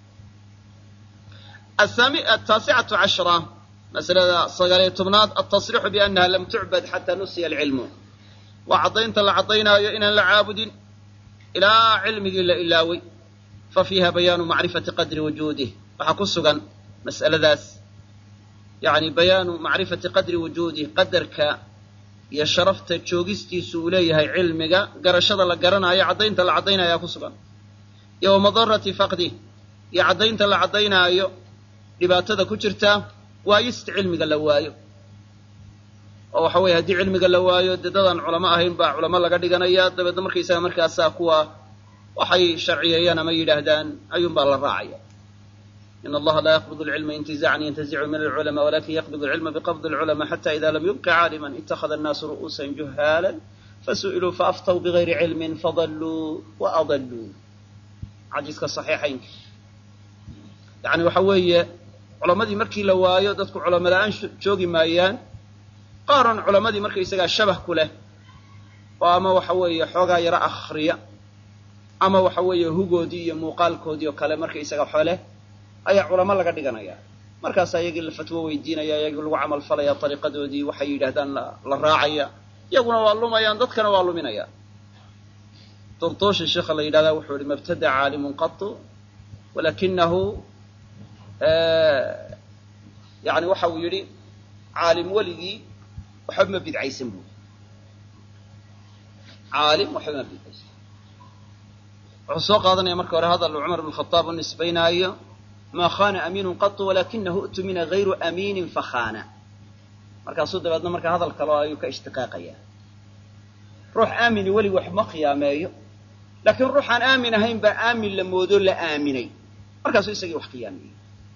ataasicatu cashra masalada sagaaliyo tobnaad altasriixu biannaha lam tucbad xataa nusiya alcilmu waa caddaynta la caddaynaayo inaan la caabudin ilaa cilmigii la ilaaway fa fiiha bayaanu macrifati qadri wujuudih waxaa ku sugan mas'aladaas yani bayaanu macrifati qadri wujuudih qadarka iyo sharafta joogistiisu uu leeyahay cilmiga garashada la garanaayo caddaynta la caddaynaayaa ku sugan iyo wamadarati faqdih iyo caddaynta la caddaynaayo dhibaatada ku jirta waayista cilmiga la waayo oo waxa weeye haddii cilmiga la waayo dee dadaan culamo ahayn baa culamo laga dhiganaya dabeedna markaysaga markaasaa kuwa waxay sharciyeeyaan ama yidhaahdaan ayuunbaa la raacaya in allaha laa yaqbid alcilma intizaacan yantazicu min alculama walakin yaqbid alcilma biqabdi alculama xata ida lam yubqi caaliman ittakhada annaasu ru'uusan juhaalan fasu'iluu faaftaw bigayri cilmin fadalluu wa adalluu xadiiska saxiixaynka yani waxa weeye culamadii markii la waayo dadku culamo la-aan joogi maayaan qaaran culamadii markaysagaa shabah ku leh oo ama waxa weeye xoogaa yaro akhriya ama waxa weeye hugoodii iyo muuqaalkoodii oo kale markaysaga xole ayaa culamo laga dhiganayaa markaasaa iyagii la fatwo weydiinaya iyagii lagu camal falaya ariiqadoodii waxay yidhaahdaan la raacaya iyaguna waa lumayaan dadkana waa luminayaan طرطوشي الشيخ الله يدعى وحول ما ابتدع عالم قط ولكنه آه يعني وحو يري عالم ولي وحب ما بدعي سمبو عالم وحب ما بدعي عصوق هذا يمرك هذا عمر بن الخطاب النسبين أيه ما خان أمين قط ولكنه اؤتمن غير أمين فخان مركا صد بعدنا مركا هذا الكلاي كاشتقاقيا روح آمن ولي وحمق يا مايو لكن روح عن آمن هين بآمن لمودول لآمني مركا سو يسقي وحقيامي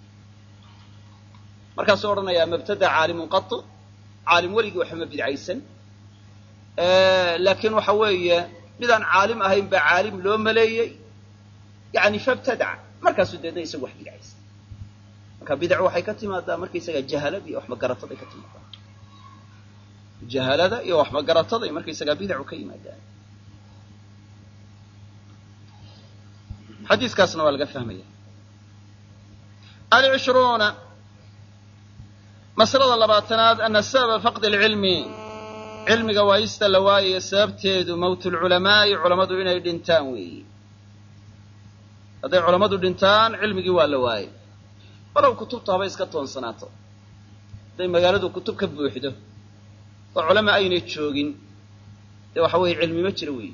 مركا صورنا يا مبتدع عالم قط عالم ولي وحمد بدعيسن آه لكن وحوية بدان عالم هين بعالم لو ملي يعني فابتدع مركا سو ده يسوي وحدي عيس مركا بدع وحي كتيم هذا مركا يسقي جهالة دي وحما قرطة دي كتيم جهالة ده يا وحما قرطة دي مركا يسقي بدع وكيم هذا حديث كاسنا والقى فهمية العشرون مسألة اللباتناد أن السبب فقد العلم علم قوايست اللواي السبب تيد موت العلماء علماء إنا الدنتان وي هذا علماء الدنتان علم قوى اللواي ولو كتبتها بيسكتون صناته دي مقالده كتب كبوحده وعلماء أين يتشوقين دي وحوي علمي مجروي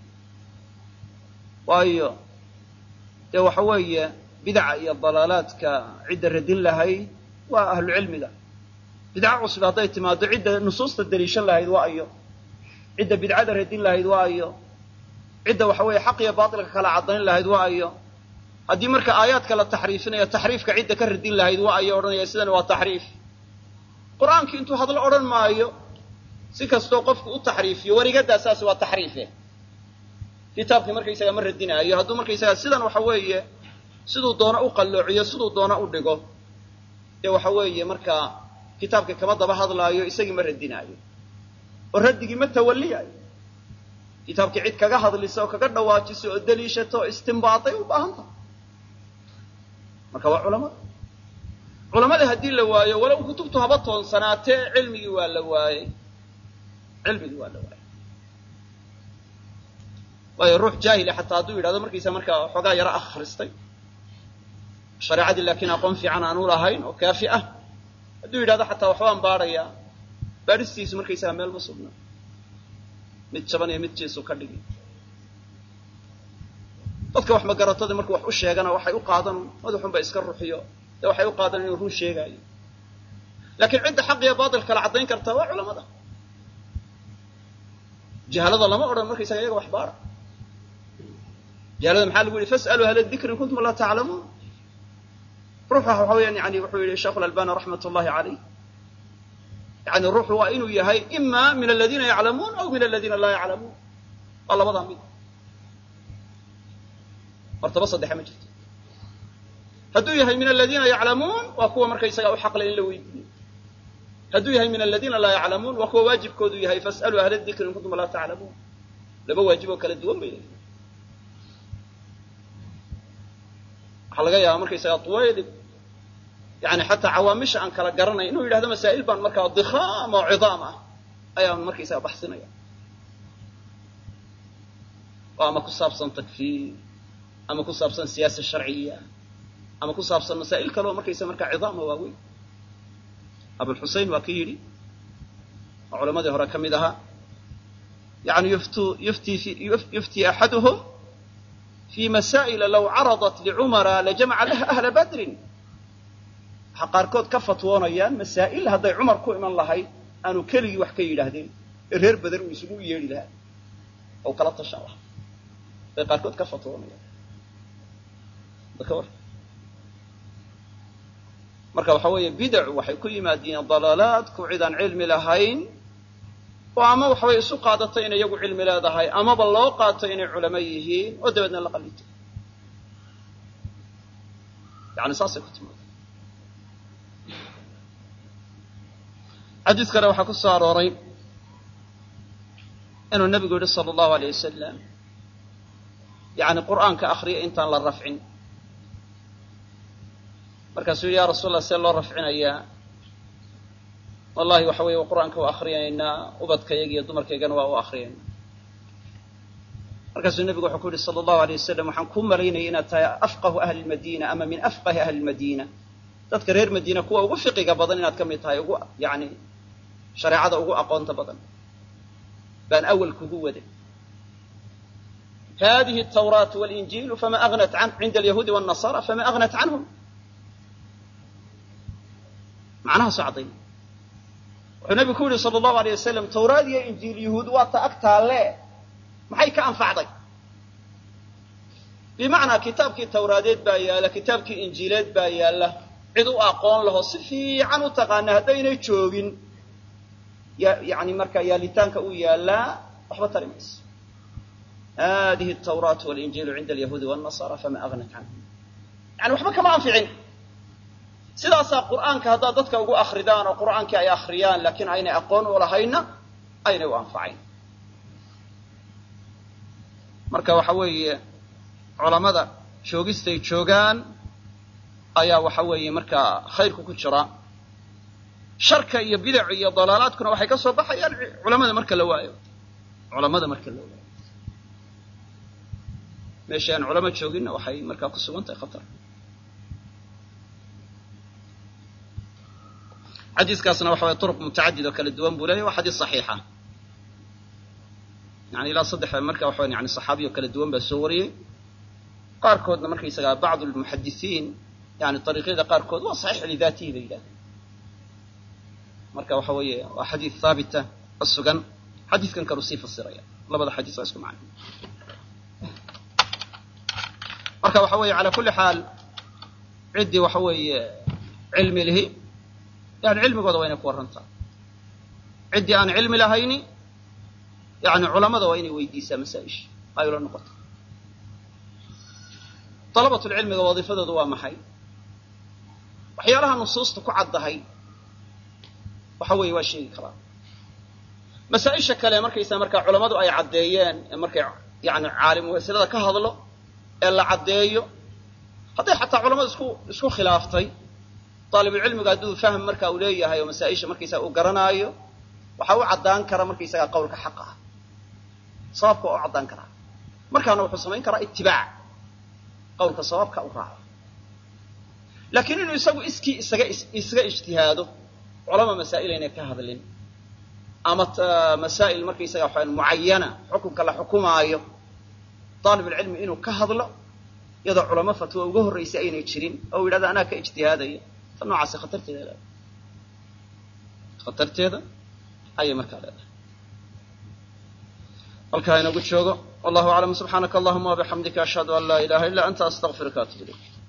وأيوه dee waxa weeye bidca iyo dalaalaadka cidda radin lahayd waa ahlu cilmiga bidca cusub hadday timaado cidda nusuusta daliishan lahayd waa ayo cidda bidcada radin lahayd waa ayo cidda waxa weeye xaq iyo baatilka kala cadayn lahayd waa ayo haddii marka aayaadka la taxriifinayo taxriifka cidda ka radin lahayd waa ayo odhanaya sidan waa taxriif qur-aankii intuu hadlo odhan maayo si kastoo qofku u taxriifiyo warigadaasaas waa taxriife kitaabkii markaysaga ma radinaayo hadduu markaysaga sidan waxa weeye siduu doona u qalloociyo siduu doona u dhigo ee waxa weeye markaa kitaabkii kama daba hadlaayo isagii ma radinaayo oo raddigii ma tawalliyayo kitaabkii cid kaga hadlisa oo kaga dhawaajiso oo daliishato oo istinbaatay u baahan tahay marka waa culamada culamada haddii la waayo walow kutubtu haba toonsanaatee cilmigii waa la waayey cilmigii waa la waayey waayo ruux jaahili xataa hadduu yidhahdo markiisa markaa xoogaa yaro akhristay shareecadii laakiin aqoon fiican aanu lahayn oo kaafi ah hadduu yidhahdo xataa waxbaan baadhayaa baadhistiisu markaysaga meel ma sugna mid jaban iyo mid jeesu ka dhigi dadka wax magaratadii markuu wax u sheegana waxay u qaadan madaxunba iska ruxiyo dee waxay u qaadan inuu run sheegaayo laakiin cidda xaq iyo baatil kala caddayn kartaa waa culamada jahalada lama odhan markaysaga iyaga wax baadha جالد محل يقول فاسألوا أهل الذكر إن كنتم لا تعلمون روح هو يعني وحول الشيخ الألباني رحمة الله عليه يعني الروح هو إنه يهي إما من الذين يعلمون أو من الذين لا يعلمون الله وضع منه مرتبصة دي حمجت هدو يهي من الذين يعلمون وهو مركز يسقى حق لإن لو يدني هدو يهي من الذين لا يعلمون وهو واجب كودو يهي فاسألوا أهل الذكر إن كنتم لا تعلمون لبو واجبه كالدوام بيه waxaa laga yaabaa markaysaga tuwaydib yani xataa cawaamisha aan kala garanay inuu yidhahdo masaa'il baan markaa dikhaam oo cidaam ah ayaan markaysaga baxsinaya oo ama ku saabsan takfiir ama ku saabsan siyaasa sharciya ama ku saabsan masaa'il kale oo markaysaga markaa cidaama waaweyn abulxusein waa ka yidhi oo culamadii hore ka mid ahaa yani yuftu yufti yufti axaduhum في مسائل لو عرضت لعمر لجمع لها أهل بدر حقاركود كفتوون أيان مسائل هذا عمر كو إمان الله أنو كلي وحكي لهذين الهير بدر ويسلو يلي لها أو كلات الشعر حقاركود كفتوون أيان ذكر مركب حوية بدع وحي كل ما دين ضلالات كوعدان علم لهين وأما وحوي سوق قادتين يجو علم لا هاي أما بالله قادتين علمائه ودبنا لقليت يعني صاصي كتير حديث كره وحكوا الصار وري إنه النبي قول صلى الله عليه وسلم يعني القرآن كأخري إنت للرفع markaasuu yidhi ya rasuul allah see loo rafcinayaa wallahi waxa weeye qur'aanka waa akrinaynaa ubadkayaga iyo dumarkaygana waa u akrinaynaa markaasuu nebigu wuxuu ku yidhi sala allahu alay wasalam waxaan kuu malaynayay inaad tahay afqahu ahli lmadiina ama min afqahi ahli lmadiina dadka reer madiina kuwa ugu fiqiga badan inaad ka mid tahay ugu yani shareecada ugu aqoonta badan baan awal kugu waday hadihi altawraatu walinjiilu fama agnat an cinda alyahuudi wannasara fama agnat canhum macnahaasoo cadday wuxuu nebigu ku yidhi sala allahu alay wasalam tawraad iyo injiil yahuud waa ta agtaalle maxay ka anfacday bimacnaa kitaabkii tawraadeed baa yaalla kitaabkii injiileed baa yaalla cid u aqoon laho si fiican u taqaana haddaynay joogin yani markaa yaalitaanka uu yaallaa waxba tari mayso hadihi altawraatu walinjiilu cinda alyahuudi wannasara fama agnat canhum yani waxba kama anficin sidaasaa qur'aanka haddaad dadka ugu akridaan oo qur'aankii ay akriyaan laakiin aynay aqoon u lahaynna aynay u anfacayn marka waxa weeye culamada joogistay joogaan ayaa waxa weeye markaa khayrku ku jira sharka iyo bidaca iyo dalaalaadkuna waxay ka soo baxayaan culamada marka la waayo culamada marka la waayo meesha aan culamo jooginna waxay markaa ku sugan tahay khatar xadiiskaasna waxa way turuq mutacadid oo kala duwan buu leeyahay waa xadiis saxiixa yani ilaa saddex marka waxa yani saxaabiyo kala duwan baa soo wariyey qaarkoodna markaysagaa bacdu lmuxadisiin yani ariiqyada qaarkood waa saxiix lidaatihi bay yidhahdeen marka waxa weeye waa xadiis haabita oo sugan xadiiskan kaluu sii fasiraya labada xadiis waa isku macno marka waxa weeye calaa kulli xaal ciddii waxa weeye cilmi lihi yani cilmigooda waa inay ku warrantaa ciddii aan cilmi lahayni yani culamada waa inay weydiisaa masaa-isha ay ula noqoto dalabatulcilmiga wadiifadoodu waa maxay waxyaalaha nusuusta ku caddahay waxa weeye waa sheegi karaa masaa-isha kale markaysaa markaa culammadu ay caddeeyeen ee markay yani caalim wasilada ka hadlo ee la caddeeyo hadday xataa culamadu isku isku khilaaftay daalibulcilmigu hadduu fahm marka uu leeyahay oo masaa-isha markaysaa uu garanaayo waxaa u caddaan kara markaysagaa qawlka xaqa ah sababka waa u caddaan karaa markaana wuxuu samayn karaa itibaac qawlka sababka u raaco laakiin inuu isagu iskii isaga isaga ijtihaado culama masaa'il aynay ka hadlin ama masaa'il markaysaga waxaan mucayana xukunka la xukumaayo daalibulcilmi inuu ka hadlo iyadoo culamo fatwa uga horraysay aynay jirin oo u yidhahda anaa ka ijtihaadaya ta noocaasi khatarteeda leedahay khatarteeda ayay markaa leedahay halkaa inagu joogo wallahu aclam subxaanaka allahuma wabixamdika ashhadu an laa ilaha illa anta astaqfiruka atubu ilayk